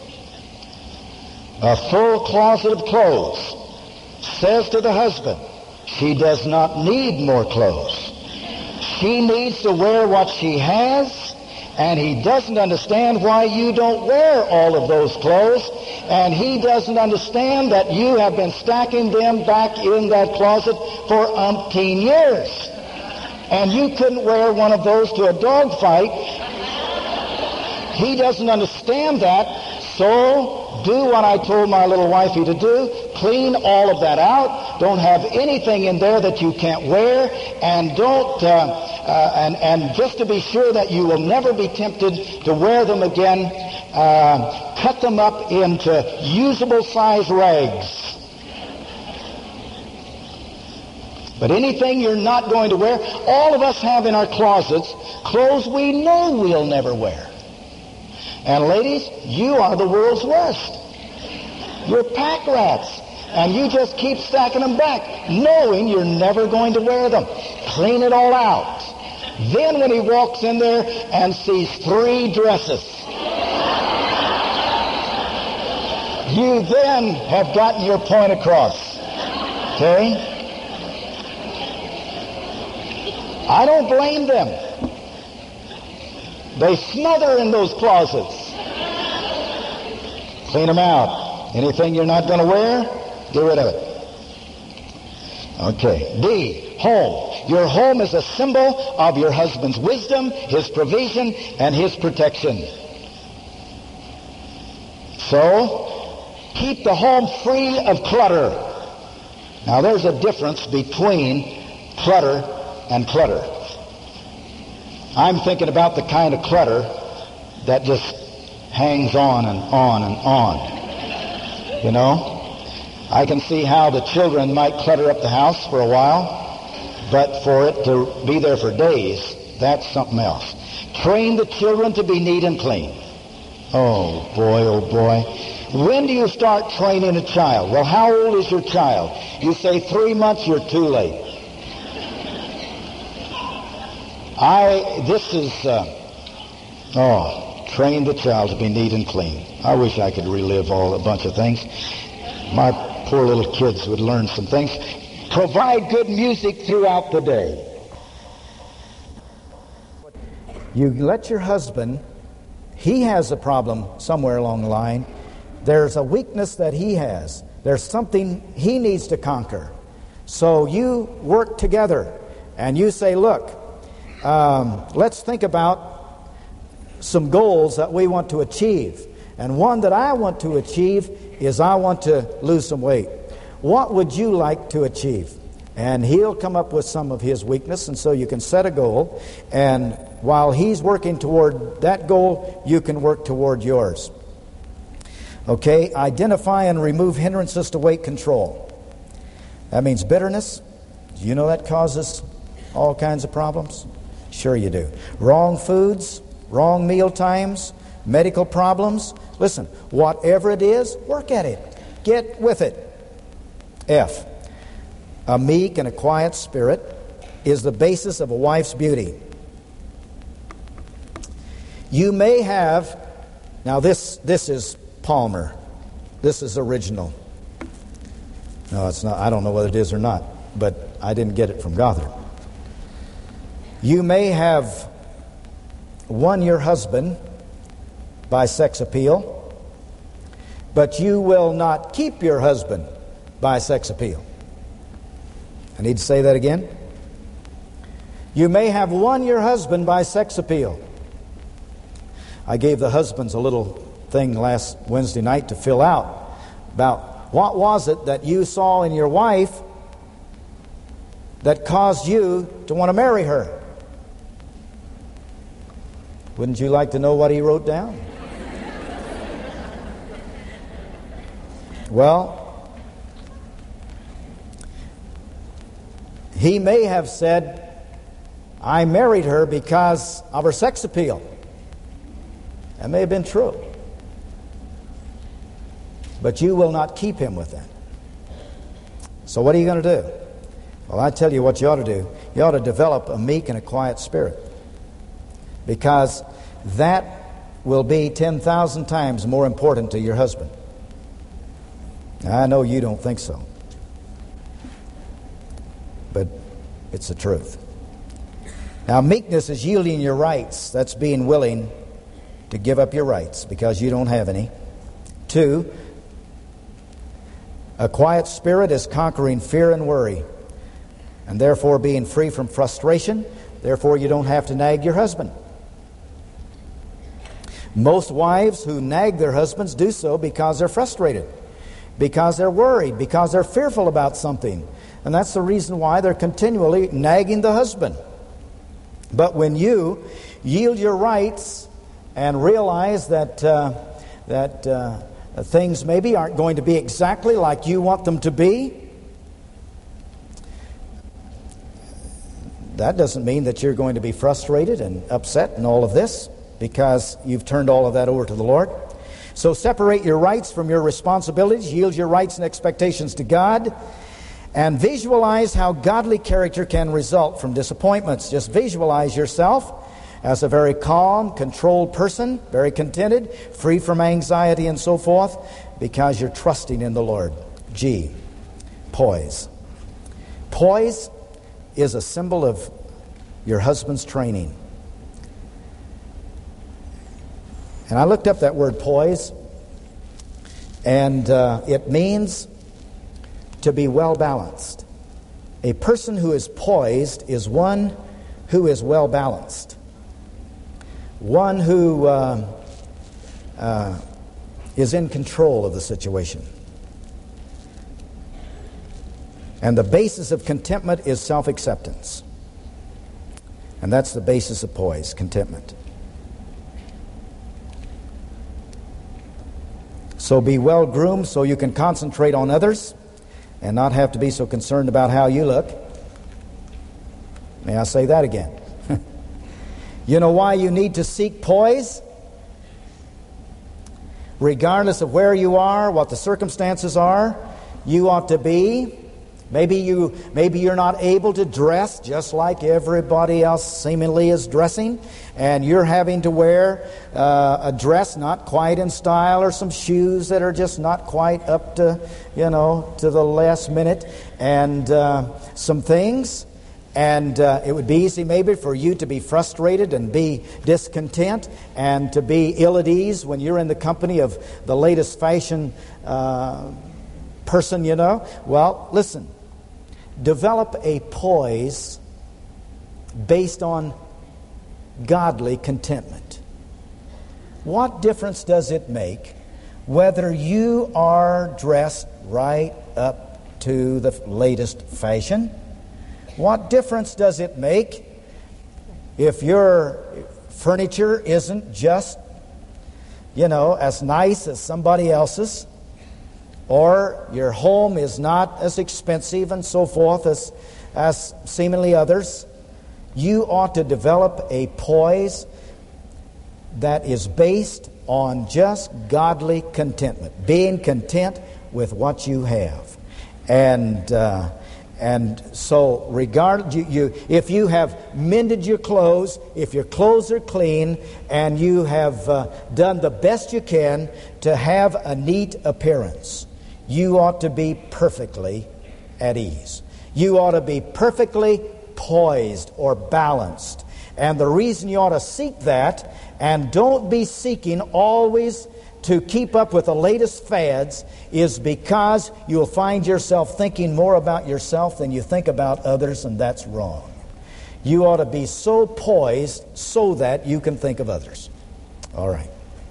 A full closet of clothes says to the husband, she does not need more clothes. She needs to wear what she has, and he doesn't understand why you don't wear all of those clothes, and he doesn't understand that you have been stacking them back in that closet for umpteen years. And you couldn't wear one of those to a dog fight. He doesn't understand that, so do what I told my little wifey to do. Clean all of that out. Don't have anything in there that you can't wear, and don't and just to be sure that you will never be tempted to wear them again, cut them up into usable size rags. But anything you're not going to wear, all of us have in our closets clothes we know we'll never wear. And ladies, you are the world's worst. You're pack rats. And you just keep stacking them back, knowing you're never going to wear them. Clean it all out. Then when he walks in there and sees 3 dresses, you then have gotten your point across. Okay? I don't blame them. They smother in those closets. Clean them out. Anything you're not going to wear, get rid of it. Okay. D, home. Your home is a symbol of your husband's wisdom, his provision, and his protection. So, keep the home free of clutter. Now, there's a difference between clutter and clutter. I'm thinking about the kind of clutter that just hangs on and on and on. You know? I can see how the children might clutter up the house for a while, but for it to be there for days, that's something else. Train the children to be neat and clean. Oh boy. When do you start training a child? Well, how old is your child? You say 3 months, you're too late. Train the child to be neat and clean. I wish I could relive a bunch of things. My poor little kids would learn some things. Provide good music throughout the day. You let your husband, he has a problem somewhere along the line. There's a weakness that he has. There's something he needs to conquer. So you work together and you say, look, let's think about some goals that we want to achieve. And one that I want to achieve is I want to lose some weight. What would you like to achieve? And he'll come up with some of his weakness, and so you can set a goal. And while he's working toward that goal, you can work toward yours. Okay, identify and remove hindrances to weight control. That means bitterness, Do you know that causes all kinds of problems? Sure you do. Wrong foods, wrong meal times, medical problems. Listen, whatever it is, work at it. Get with it. F. A meek and a quiet spirit is the basis of a wife's beauty. You may have, now this is Palmer. This is original. No, it's not. I don't know whether it is or not, but I didn't get it from Gothard. You may have won your husband by sex appeal, but you will not keep your husband by sex appeal. I need to say that again. You may have won your husband by sex appeal. I gave the husbands a little thing last Wednesday night to fill out about what was it that you saw in your wife that caused you to want to marry her. Wouldn't you like to know what he wrote down? Well, he may have said, I married her because of her sex appeal. That may have been true. But you will not keep him with that. So what are you going to do? Well, I tell you what you ought to do. You ought to develop a meek and a quiet spirit. Because that will be 10,000 times more important to your husband. Now, I know you don't think so. But it's the truth. Now, meekness is yielding your rights. That's being willing to give up your rights because you don't have any. 2, a quiet spirit is conquering fear and worry, and therefore being free from frustration. Therefore, you don't have to nag your husband. Most wives who nag their husbands do so because they're frustrated, because they're worried, because they're fearful about something. And that's the reason why they're continually nagging the husband. But when you yield your rights and realize that things maybe aren't going to be exactly like you want them to be, that doesn't mean that you're going to be frustrated and upset in all of this, because you've turned all of that over to the Lord. So separate your rights from your responsibilities, yield your rights and expectations to God, and visualize how godly character can result from disappointments. Just visualize yourself as a very calm, controlled person, very contented, free from anxiety and so forth, because you're trusting in the Lord. G, poise. Poise is a symbol of your husband's training. And I looked up that word poise, and it means to be well balanced. A person who is poised is one who is well balanced. One who is in control of the situation. And the basis of contentment is self-acceptance. And that's the basis of poise, contentment. So be well groomed so you can concentrate on others and not have to be so concerned about how you look. May I say that again? You know why you need to seek poise? Regardless of where you are, what the circumstances are, you ought to be. Maybe you're not able to dress just like everybody else seemingly is dressing, and you're having to wear a dress not quite in style, or some shoes that are just not quite up to, to the last minute, and some things. And it would be easy maybe for you to be frustrated and be discontent and to be ill at ease when you're in the company of the latest fashion person, Well, listen. Develop a poise based on godly contentment. What difference does it make whether you are dressed right up to the latest fashion? What difference does it make if your furniture isn't just, as nice as somebody else's? Or your home is not as expensive and so forth as as seemingly others, you ought to develop a poise that is based on just godly contentment, being content with what you have. And so, if you have mended your clothes, if your clothes are clean, and you have done the best you can to have a neat appearance, you ought to be perfectly at ease. You ought to be perfectly poised or balanced. And the reason you ought to seek that, and don't be seeking always to keep up with the latest fads, is because you'll find yourself thinking more about yourself than you think about others, and that's wrong. You ought to be so poised so that you can think of others. All right.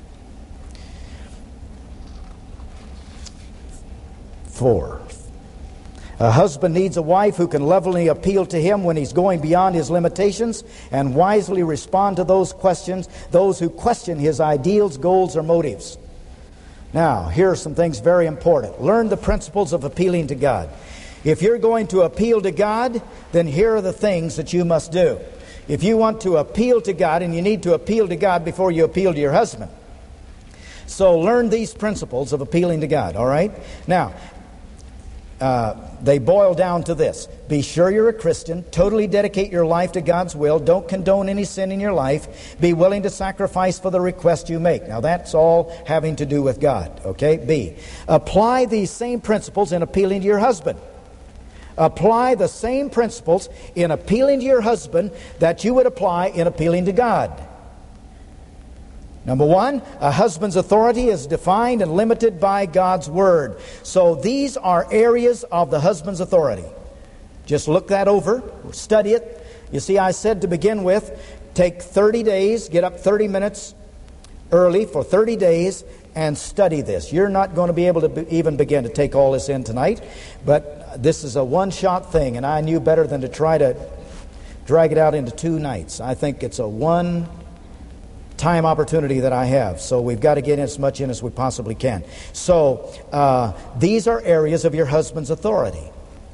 4. A husband needs a wife who can lovingly appeal to him when he's going beyond his limitations and wisely respond to those who question his ideals, goals, or motives. Now, here are some things very important. Learn the principles of appealing to God. If you're going to appeal to God, then here are the things that you must do. If you want to appeal to God, and you need to appeal to God before you appeal to your husband. So learn these principles of appealing to God, all right? Now, they boil down to this. Be sure you're a Christian. Totally dedicate your life to God's will. Don't condone any sin in your life. Be willing to sacrifice for the request you make. Now, that's all having to do with God. Okay? B. Apply these same principles in appealing to your husband. Apply the same principles in appealing to your husband that you would apply in appealing to God. Number 1, a husband's authority is defined and limited by God's Word. So these are areas of the husband's authority. Just look that over, study it. You see, I said to begin with, take 30 days, get up 30 minutes early for 30 days and study this. You're not going to be able to even begin to take all this in tonight, but this is a one-shot thing, and I knew better than to try to drag it out into 2 nights. I think it's a one-time opportunity that I have, so we've got to get as much in as we possibly can. So these are areas of your husband's authority.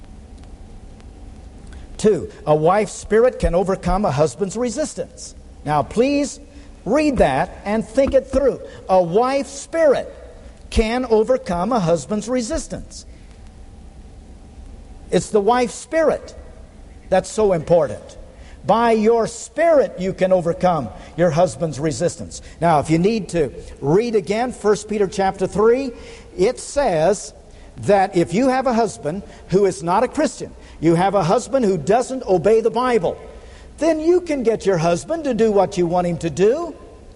2, a wife's spirit can overcome a husband's resistance. Now please read that and think it through. A wife's spirit can overcome a husband's resistance. It's the wife's spirit that's so important. By your spirit you can overcome your husband's resistance. Now, if you need to read again 1 Peter chapter 3, it says that if you have a husband who is not a Christian, you have a husband who doesn't obey the Bible, then you can get your husband to do what you want him to do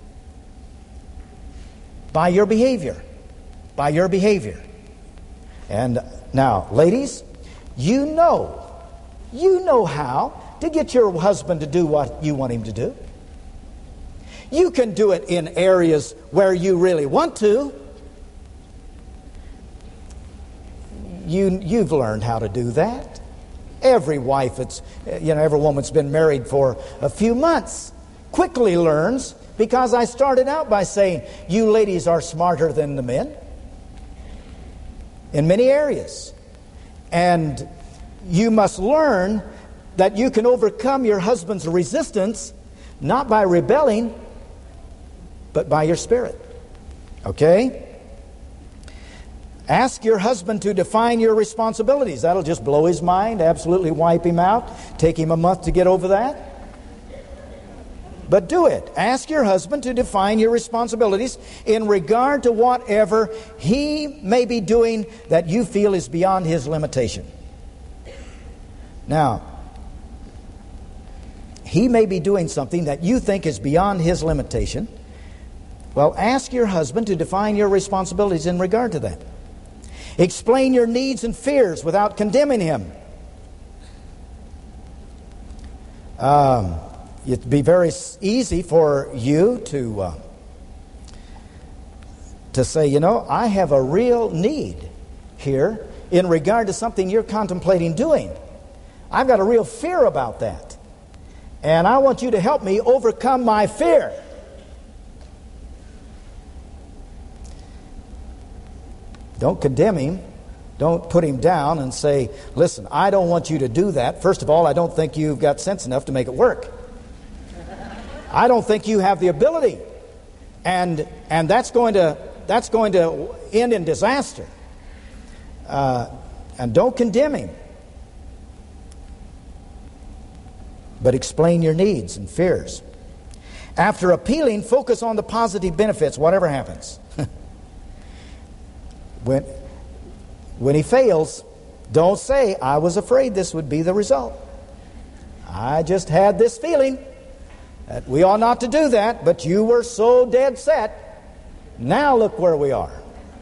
by your behavior. By your behavior. And now, ladies, you know how to get your husband to do what you want him to do. You can do it in areas where you really want to. You've learned how to do that. Every wife every woman's been married for a few months quickly learns, because I started out by saying, you ladies are smarter than the men in many areas. And you must learn that you can overcome your husband's resistance not by rebelling, but by your spirit. Okay? Ask your husband to define your responsibilities. That'll just blow his mind, absolutely wipe him out, take him a month to get over that. But do it. Ask your husband to define your responsibilities in regard to whatever he may be doing that you feel is beyond his limitation. Now, he may be doing something that you think is beyond his limitation. Well, ask your husband to define your responsibilities in regard to that. Explain your needs and fears without condemning him. It'd be very easy for you to say, I have a real need here in regard to something you're contemplating doing. I've got a real fear about that. And I want you to help me overcome my fear. Don't condemn him. Don't put him down and say, listen, I don't want you to do that. First of all, I don't think you've got sense enough to make it work. I don't think you have the ability. And that's going to end in disaster. And don't condemn him. But explain your needs and fears. After appealing, focus on the positive benefits, whatever happens. When he fails, don't say, I was afraid this would be the result. I just had this feeling that we ought not to do that, but you were so dead set. Now look where we are.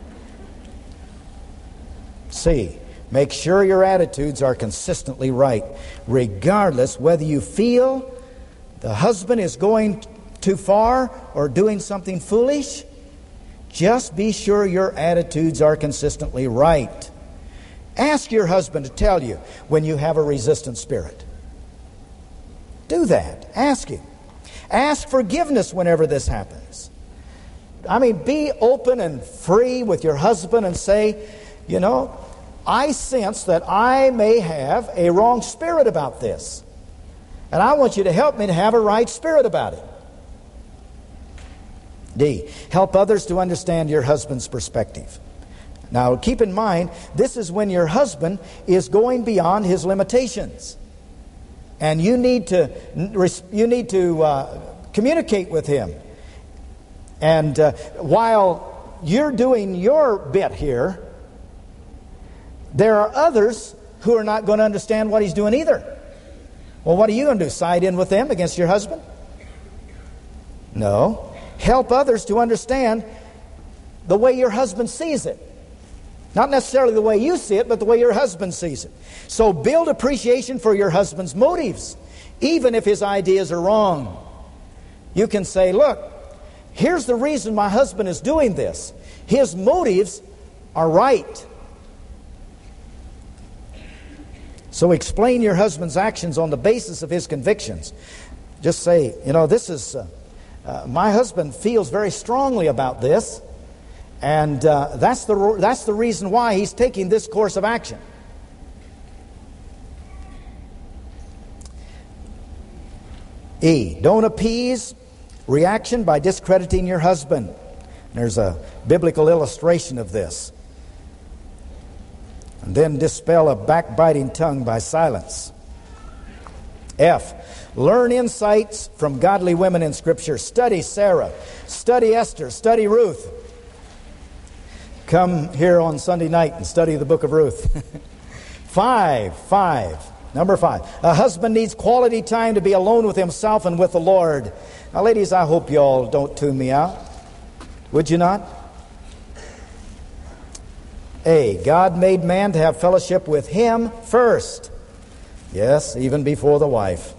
C, make sure your attitudes are consistently right, regardless whether you feel the husband is going too far or doing something foolish. Just be sure your attitudes are consistently right. Ask your husband to tell you when you have a resistant spirit. Do that. Ask him. Ask forgiveness whenever this happens. I mean, be open and free with your husband and say, you know, I sense that I may have a wrong spirit about this. And I want you to help me to have a right spirit about it. D, help others to understand your husband's perspective. Now, keep in mind, this is when your husband is going beyond his limitations. And you need to communicate with him. And while you're doing your bit here, there are others who are not going to understand what he's doing either. Well, what are you going to do? Side in with them against your husband? No. Help others to understand the way your husband sees it. Not necessarily the way you see it, but the way your husband sees it. So build appreciation for your husband's motives, even if his ideas are wrong. You can say, look, here's the reason my husband is doing this. His motives are right. So explain your husband's actions on the basis of his convictions. Just say, you know, this is... my husband feels very strongly about this, and that's the reason why he's taking this course of action. E, don't appease reaction by discrediting your husband. There's a biblical illustration of this. And then dispel a backbiting tongue by silence. F, learn insights from godly women in Scripture. Study Sarah. Study Esther. Study Ruth. Come here on Sunday night and study the book of Ruth. Number 5. A husband needs quality time to be alone with himself and with the Lord. Now, ladies, I hope you all don't tune me out. Would you not? A, God made man to have fellowship with Him first. Yes, even before the wife.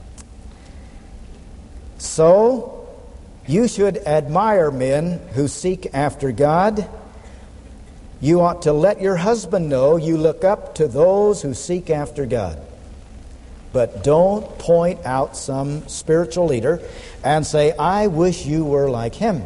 So, you should admire men who seek after God. You ought to let your husband know you look up to those who seek after God. But don't point out some spiritual leader and say, I wish you were like him.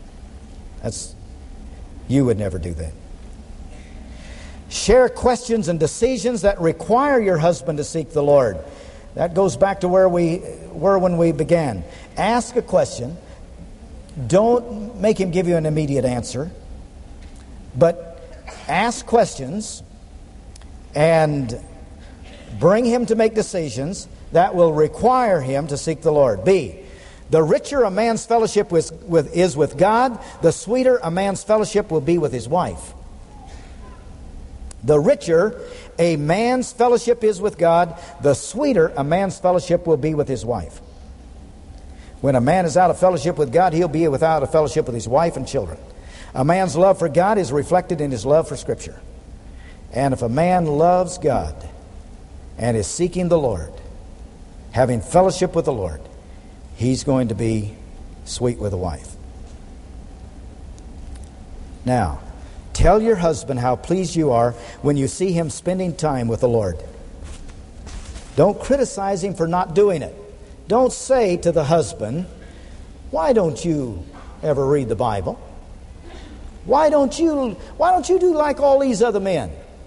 You would never do that. Share questions and decisions that require your husband to seek the Lord. That goes back to where we were when we began. Ask a question. Don't make him give you an immediate answer. But ask questions and bring him to make decisions that will require him to seek the Lord. B, the richer a man's fellowship is with God, the sweeter a man's fellowship will be with his wife. The richer a man's fellowship is with God, the sweeter a man's fellowship will be with his wife. When a man is out of fellowship with God, he'll be without a fellowship with his wife and children. A man's love for God is reflected in his love for Scripture. And if a man loves God and is seeking the Lord, having fellowship with the Lord, he's going to be sweet with a wife. Now, tell your husband how pleased you are when you see him spending time with the Lord. Don't criticize him for not doing it. Don't say to the husband, why don't you ever read the Bible? Why don't you do like all these other men?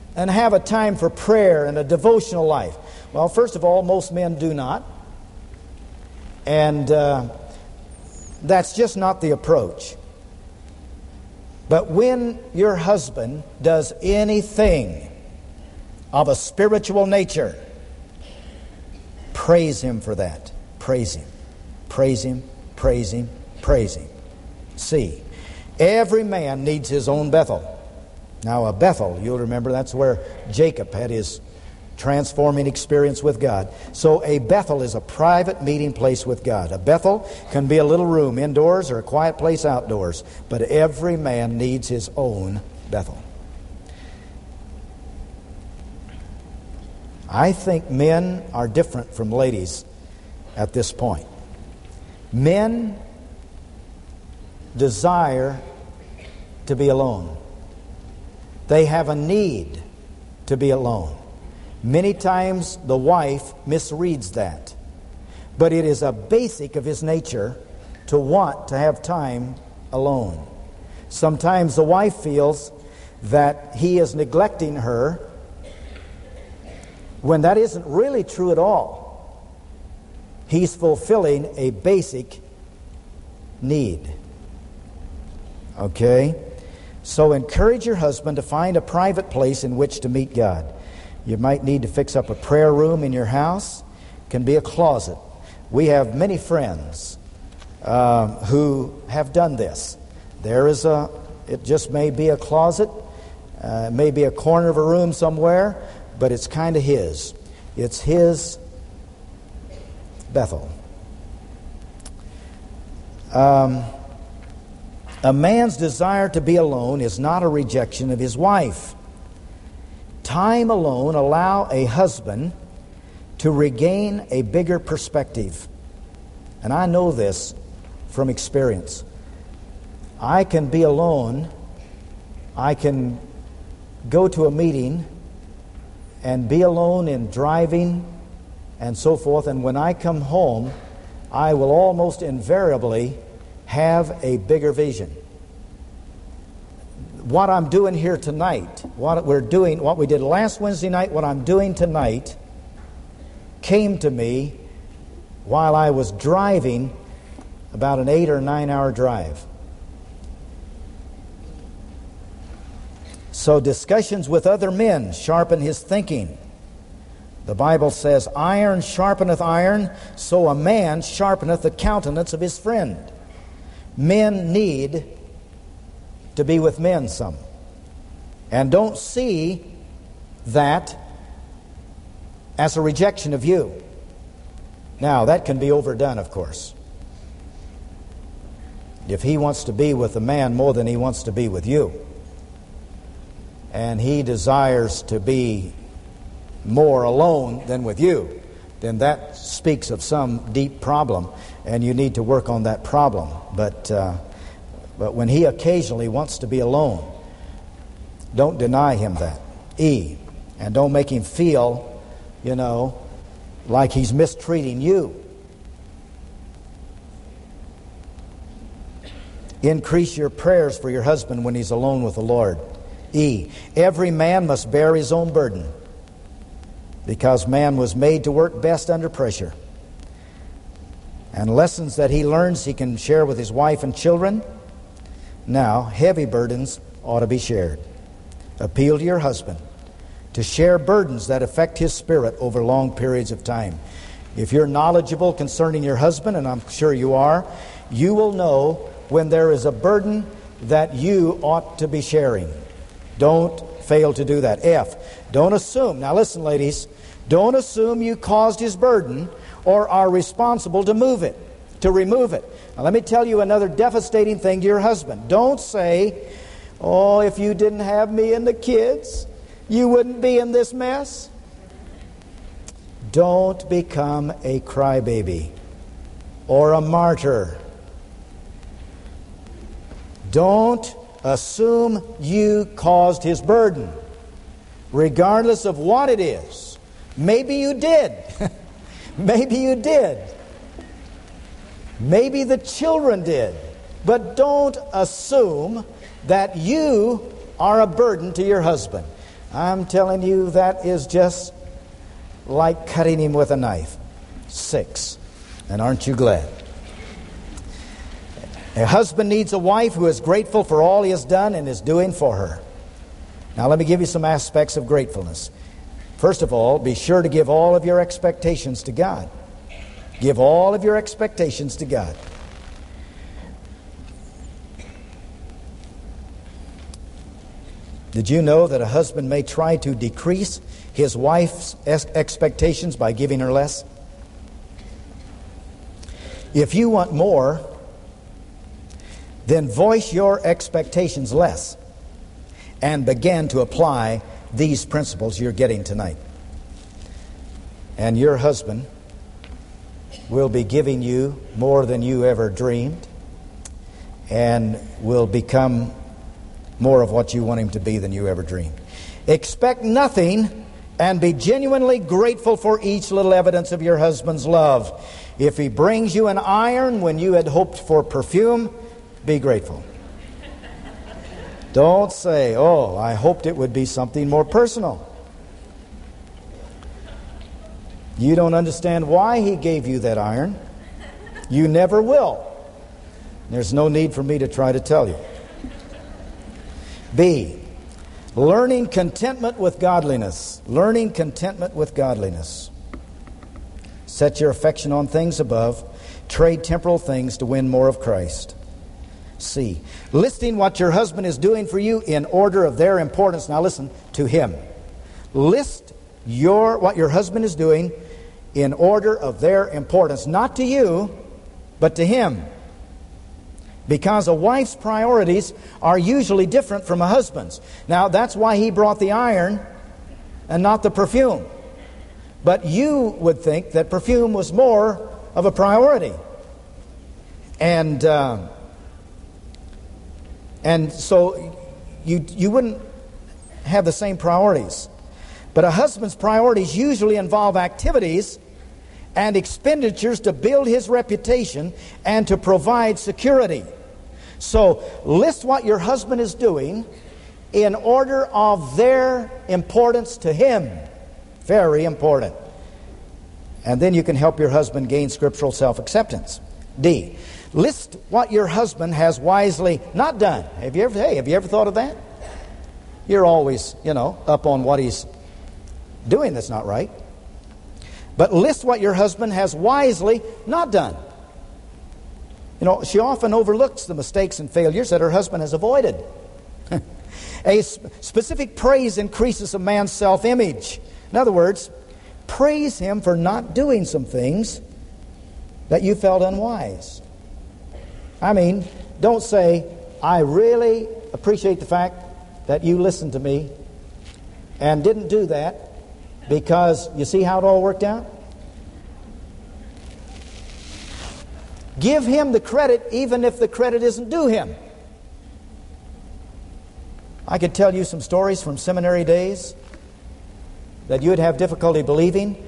and have a time for prayer and a devotional life? Well, first of all, most men do not. And that's just not the approach. But when your husband does anything of a spiritual nature, praise him for that. Praise him. Praise him. Praise him. Praise him. See, every man needs his own Bethel. Now, a Bethel, you'll remember, that's where Jacob had his transforming experience with God. So a Bethel is a private meeting place with God. A Bethel can be a little room indoors or a quiet place outdoors. But every man needs his own Bethel. I think men are different from ladies at this point. Men desire to be alone. They have a need to be alone. Many times the wife misreads that. But it is a basic of his nature to want to have time alone. Sometimes the wife feels that he is neglecting her when that isn't really true at all. He's fulfilling a basic need. Okay? So encourage your husband to find a private place in which to meet God. You might need to fix up a prayer room in your house. It can be a closet. We have many friends who have done this. It just may be a closet, it may be a corner of a room somewhere, but it's kind of his. It's his Bethel. A man's desire to be alone is not a rejection of his wife. Time alone allow a husband to regain a bigger perspective. And I know this from experience. I can be alone. I can go to a meeting and be alone in driving and so forth. And when I come home, I will almost invariably have a bigger vision. What I'm doing here tonight, what we did last Wednesday night, what I'm doing tonight came to me while I was driving about an 8 or 9 hour drive. So discussions with other men sharpen his thinking. The Bible says, iron sharpeneth iron, so a man sharpeneth the countenance of his friend. Men need to be with men some. And don't see that as a rejection of you. Now, that can be overdone, of course. If he wants to be with a man more than he wants to be with you, and he desires to be more alone than with you, then that speaks of some deep problem, and you need to work on that problem. But when he occasionally wants to be alone, don't deny him that. And don't make him feel, like he's mistreating you. Increase your prayers for your husband when he's alone with the Lord. Every man must bear his own burden, because man was made to work best under pressure. And lessons that he learns he can share with his wife and children. Now, heavy burdens ought to be shared. Appeal to your husband to share burdens that affect his spirit over long periods of time. If you're knowledgeable concerning your husband, and I'm sure you are, you will know when there is a burden that you ought to be sharing. Don't fail to do that. Don't assume. Now listen, ladies. Don't assume you caused his burden or are responsible to remove it. Now let me tell you another devastating thing to your husband. Don't say, oh, if you didn't have me and the kids, you wouldn't be in this mess. Don't become a crybaby or a martyr. Don't assume you caused his burden, regardless of what it is. Maybe you did. Maybe you did. Maybe the children did. But don't assume that you are a burden to your husband. I'm telling you, that is just like cutting him with a knife. 6. And aren't you glad? A husband needs a wife who is grateful for all he has done and is doing for her. Now let me give you some aspects of gratefulness. First of all, be sure to give all of your expectations to God. Give all of your expectations to God. Did you know that a husband may try to decrease his wife's expectations by giving her less? If you want more, then voice your expectations less and begin to apply these principles you're getting tonight. And your husband will be giving you more than you ever dreamed and will become more of what you want him to be than you ever dreamed. Expect nothing and be genuinely grateful for each little evidence of your husband's love. If he brings you an iron when you had hoped for perfume, be grateful. Don't say, oh, I hoped it would be something more personal. You don't understand why he gave you that iron. You never will. There's no need for me to try to tell you. B, learning contentment with godliness. Learning contentment with godliness. Set your affection on things above. Trade temporal things to win more of Christ. C, listing what your husband is doing for you in order of their importance. Now listen, to him. List what your husband is doing in order of their importance. Not to you, but to him. Because a wife's priorities are usually different from a husband's. Now that's why he brought the iron and not the perfume. But you would think that perfume was more of a priority. And so you wouldn't have the same priorities. But a husband's priorities usually involve activities and expenditures to build his reputation and to provide security. So list what your husband is doing in order of their importance to him. Very important. And then you can help your husband gain scriptural self-acceptance. D, list what your husband has wisely not done. Have you ever thought of that? You're always, up on what he's doing that's not right. But list what your husband has wisely not done. She often overlooks the mistakes and failures that her husband has avoided. A specific praise increases a man's self-image. In other words, praise him for not doing some things that you felt unwise. I mean, don't say, I really appreciate the fact that you listened to me and didn't do that because you see how it all worked out? Give him the credit even if the credit isn't due him. I could tell you some stories from seminary days that you would have difficulty believing.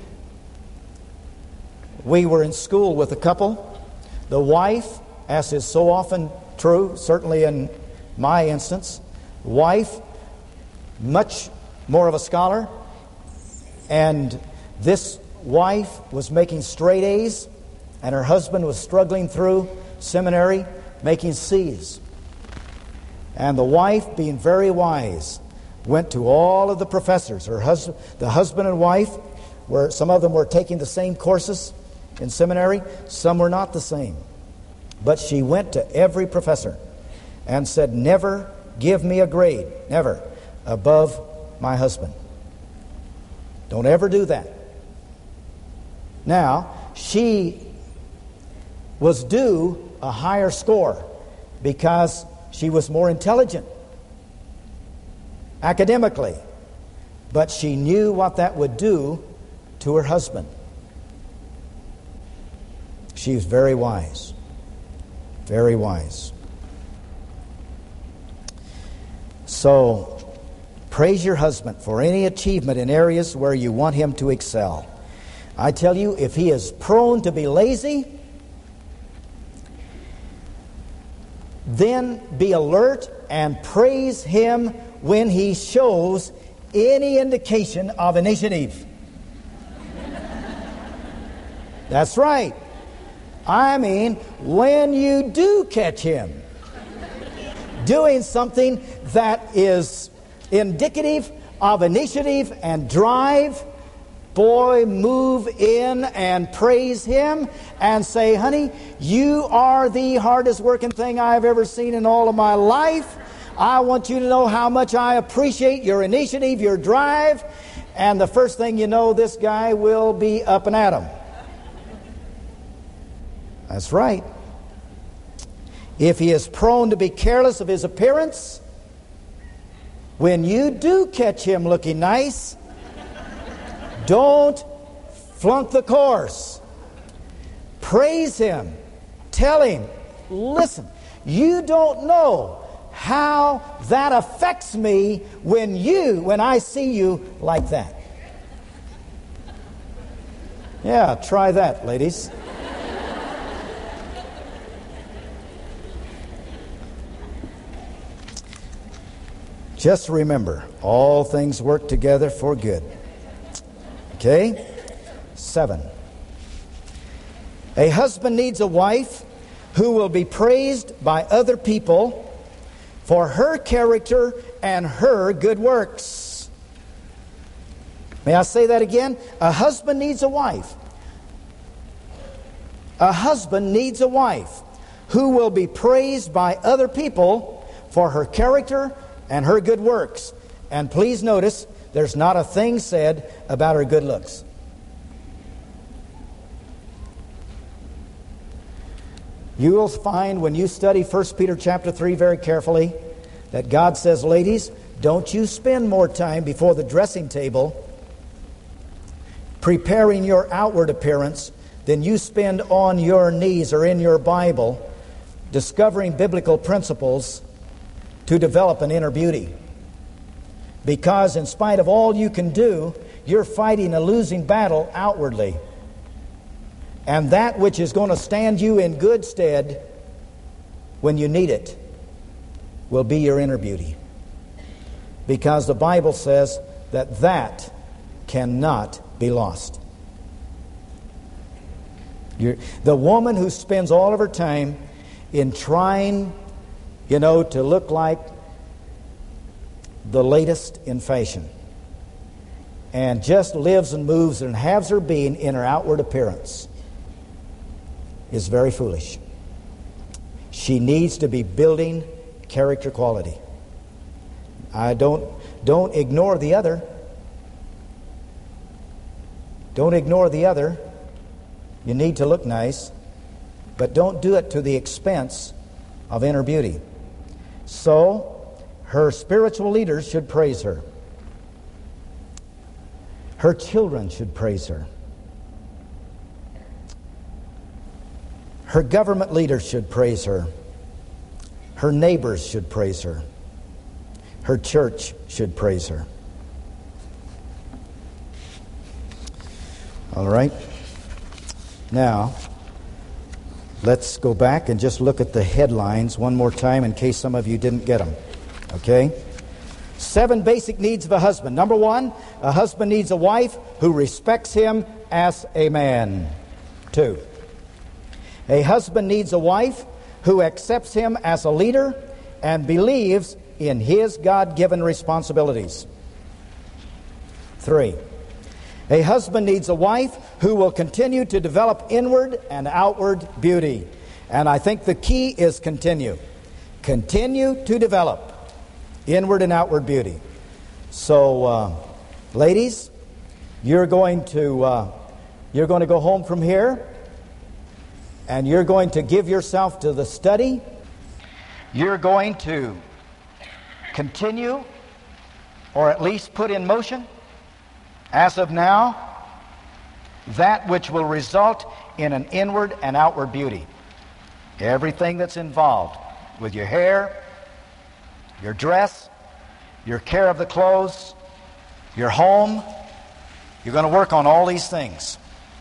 We were in school with a couple. The wife, as is so often true, certainly in my instance, wife, much more of a scholar, and this wife was making straight A's, and her husband was struggling through seminary, making C's. And the wife, being very wise, went to all of the professors. The husband and wife, some of them were taking the same courses in seminary, some were not the same. But she went to every professor and said, never give me a grade, never, above my husband. Don't ever do that. Now, she was due a higher score because she was more intelligent academically. But she knew what that would do to her husband. She was very wise. Very wise. So, praise your husband for any achievement in areas where you want him to excel. I tell you, if he is prone to be lazy, then be alert and praise him when he shows any indication of initiative. That's right. I mean, when you do catch him doing something that is indicative of initiative and drive, boy, move in and praise him and say, honey, you are the hardest working thing I've ever seen in all of my life. I want you to know how much I appreciate your initiative, your drive. And the first thing you know, this guy will be up and at him. That's right. If he is prone to be careless of his appearance, when you do catch him looking nice, don't flunk the course. Praise him. Tell him, listen, you don't know how that affects me when I see you like that. Yeah, try that, ladies. Just remember, all things work together for good. Okay? 7. A husband needs a wife who will be praised by other people for her character and her good works. May I say that again? A husband needs a wife. A husband needs a wife who will be praised by other people for her character and her good works. And please notice, there's not a thing said about her good looks. You will find when you study 1 Peter chapter 3 very carefully that God says, ladies, don't you spend more time before the dressing table preparing your outward appearance than you spend on your knees or in your Bible discovering biblical principles to develop an inner beauty. Because in spite of all you can do, you're fighting a losing battle outwardly. And that which is going to stand you in good stead when you need it will be your inner beauty. Because the Bible says that cannot be lost. The woman who spends all of her time in trying, to look like the latest in fashion and just lives and moves and has her being in her outward appearance is very foolish. She needs to be building character quality. Don't ignore the other. Don't ignore the other. You need to look nice, but don't do it to the expense of inner beauty. So, her spiritual leaders should praise her. Her children should praise her. Her government leaders should praise her. Her neighbors should praise her. Her church should praise her. All right. Now, let's go back and just look at the headlines one more time in case some of you didn't get them. Okay? 7 basic needs of a husband. Number 1, a husband needs a wife who respects him as a man. 2, a husband needs a wife who accepts him as a leader and believes in his God-given responsibilities. 3, a husband needs a wife who will continue to develop inward and outward beauty. And I think the key is continue. Continue to develop inward and outward beauty. So, ladies, you're going to go home from here, and you're going to give yourself to the study. You're going to continue, or at least put in motion, as of now, that which will result in an inward and outward beauty. Everything that's involved with your hair, your dress, your care of the clothes, your home, you're going to work on all these things.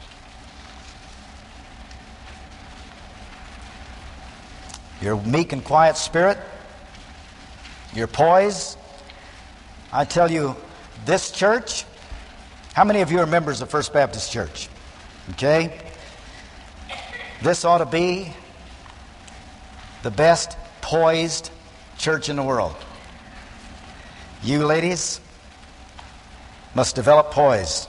Your meek and quiet spirit, your poise. I tell you, this church, how many of you are members of First Baptist Church? Okay? This ought to be the best poised church in the world. You ladies must develop poise.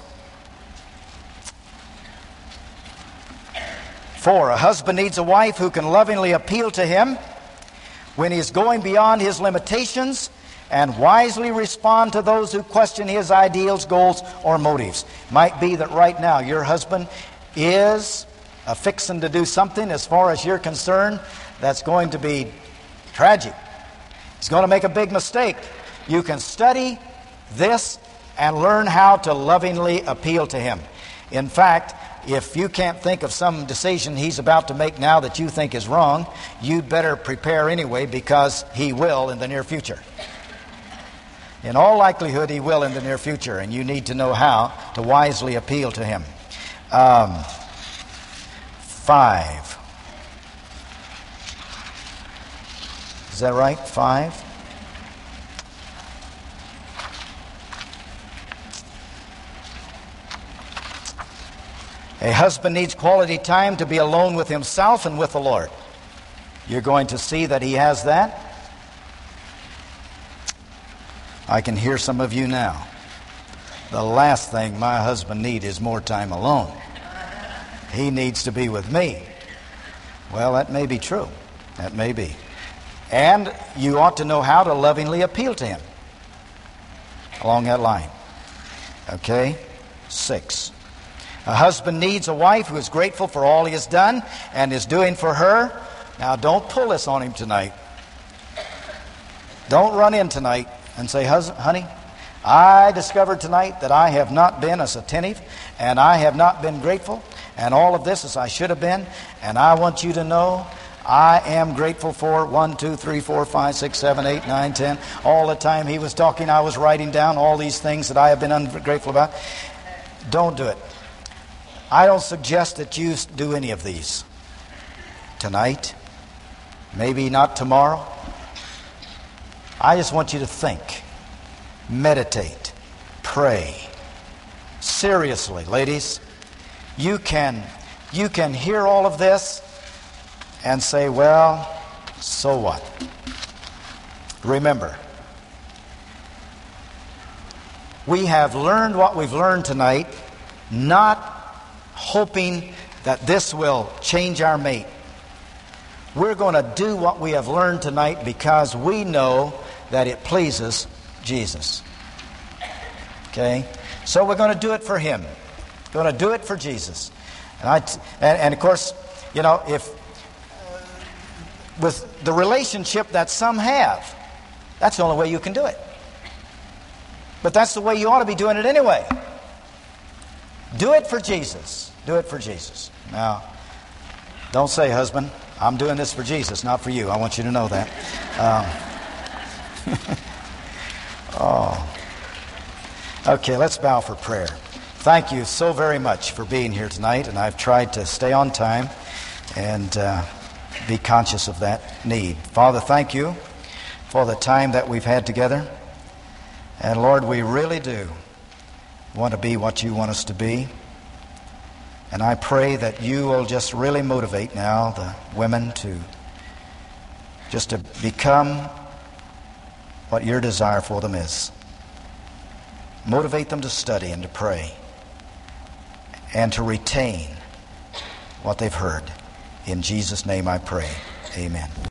4, a husband needs a wife who can lovingly appeal to him when he is going beyond his limitations and wisely respond to those who question his ideals, goals, or motives. Might be that right now your husband is fixing to do something, as far as you're concerned, that's going to be tragic. He's going to make a big mistake. You can study this and learn how to lovingly appeal to him. In fact, if you can't think of some decision he's about to make now that you think is wrong, you'd better prepare anyway, because he will in the near future. In all likelihood, he will in the near future, and you need to know how to wisely appeal to him. 5. Is that right? 5? A husband needs quality time to be alone with himself and with the Lord. You're going to see that he has that. I can hear some of you now. The last thing my husband needs is more time alone. He needs to be with me. Well, that may be true. That may be. And you ought to know how to lovingly appeal to him along that line. Okay? 6. A husband needs a wife who is grateful for all he has done and is doing for her. Now, don't pull this on him tonight. Don't run in tonight and say, honey, I discovered tonight that I have not been as attentive and I have not been grateful and all of this as I should have been, and I want you to know I am grateful for 1, 2, 3, 4, 5, 6, 7, 8, 9, 10. All the time he was talking, I was writing down all these things that I have been ungrateful about. Don't do it. I don't suggest that you do any of these tonight, maybe not tomorrow. I just want you to think, meditate, pray. Seriously, ladies, you can hear all of this and say, well, so what? Remember, we have learned what we've learned tonight, not hoping that this will change our mate. We're going to do what we have learned tonight because we know that it pleases Jesus. Okay? So we're going to do it for him. We're going to do it for Jesus. And of course, you know, if with the relationship that some have, that's the only way you can do it. But that's the way you ought to be doing it anyway. Do it for Jesus. Do it for Jesus. Now, don't say, husband, I'm doing this for Jesus, not for you. I want you to know that. Okay, let's bow for prayer. Thank you so very much for being here tonight, and I've tried to stay on time and be conscious of that need. Father, thank you for the time that we've had together. And Lord, we really do want to be what you want us to be. And I pray that you will just really motivate now the women to become what your desire for them is. Motivate them to study and to pray and to retain what they've heard. In Jesus' name I pray. Amen.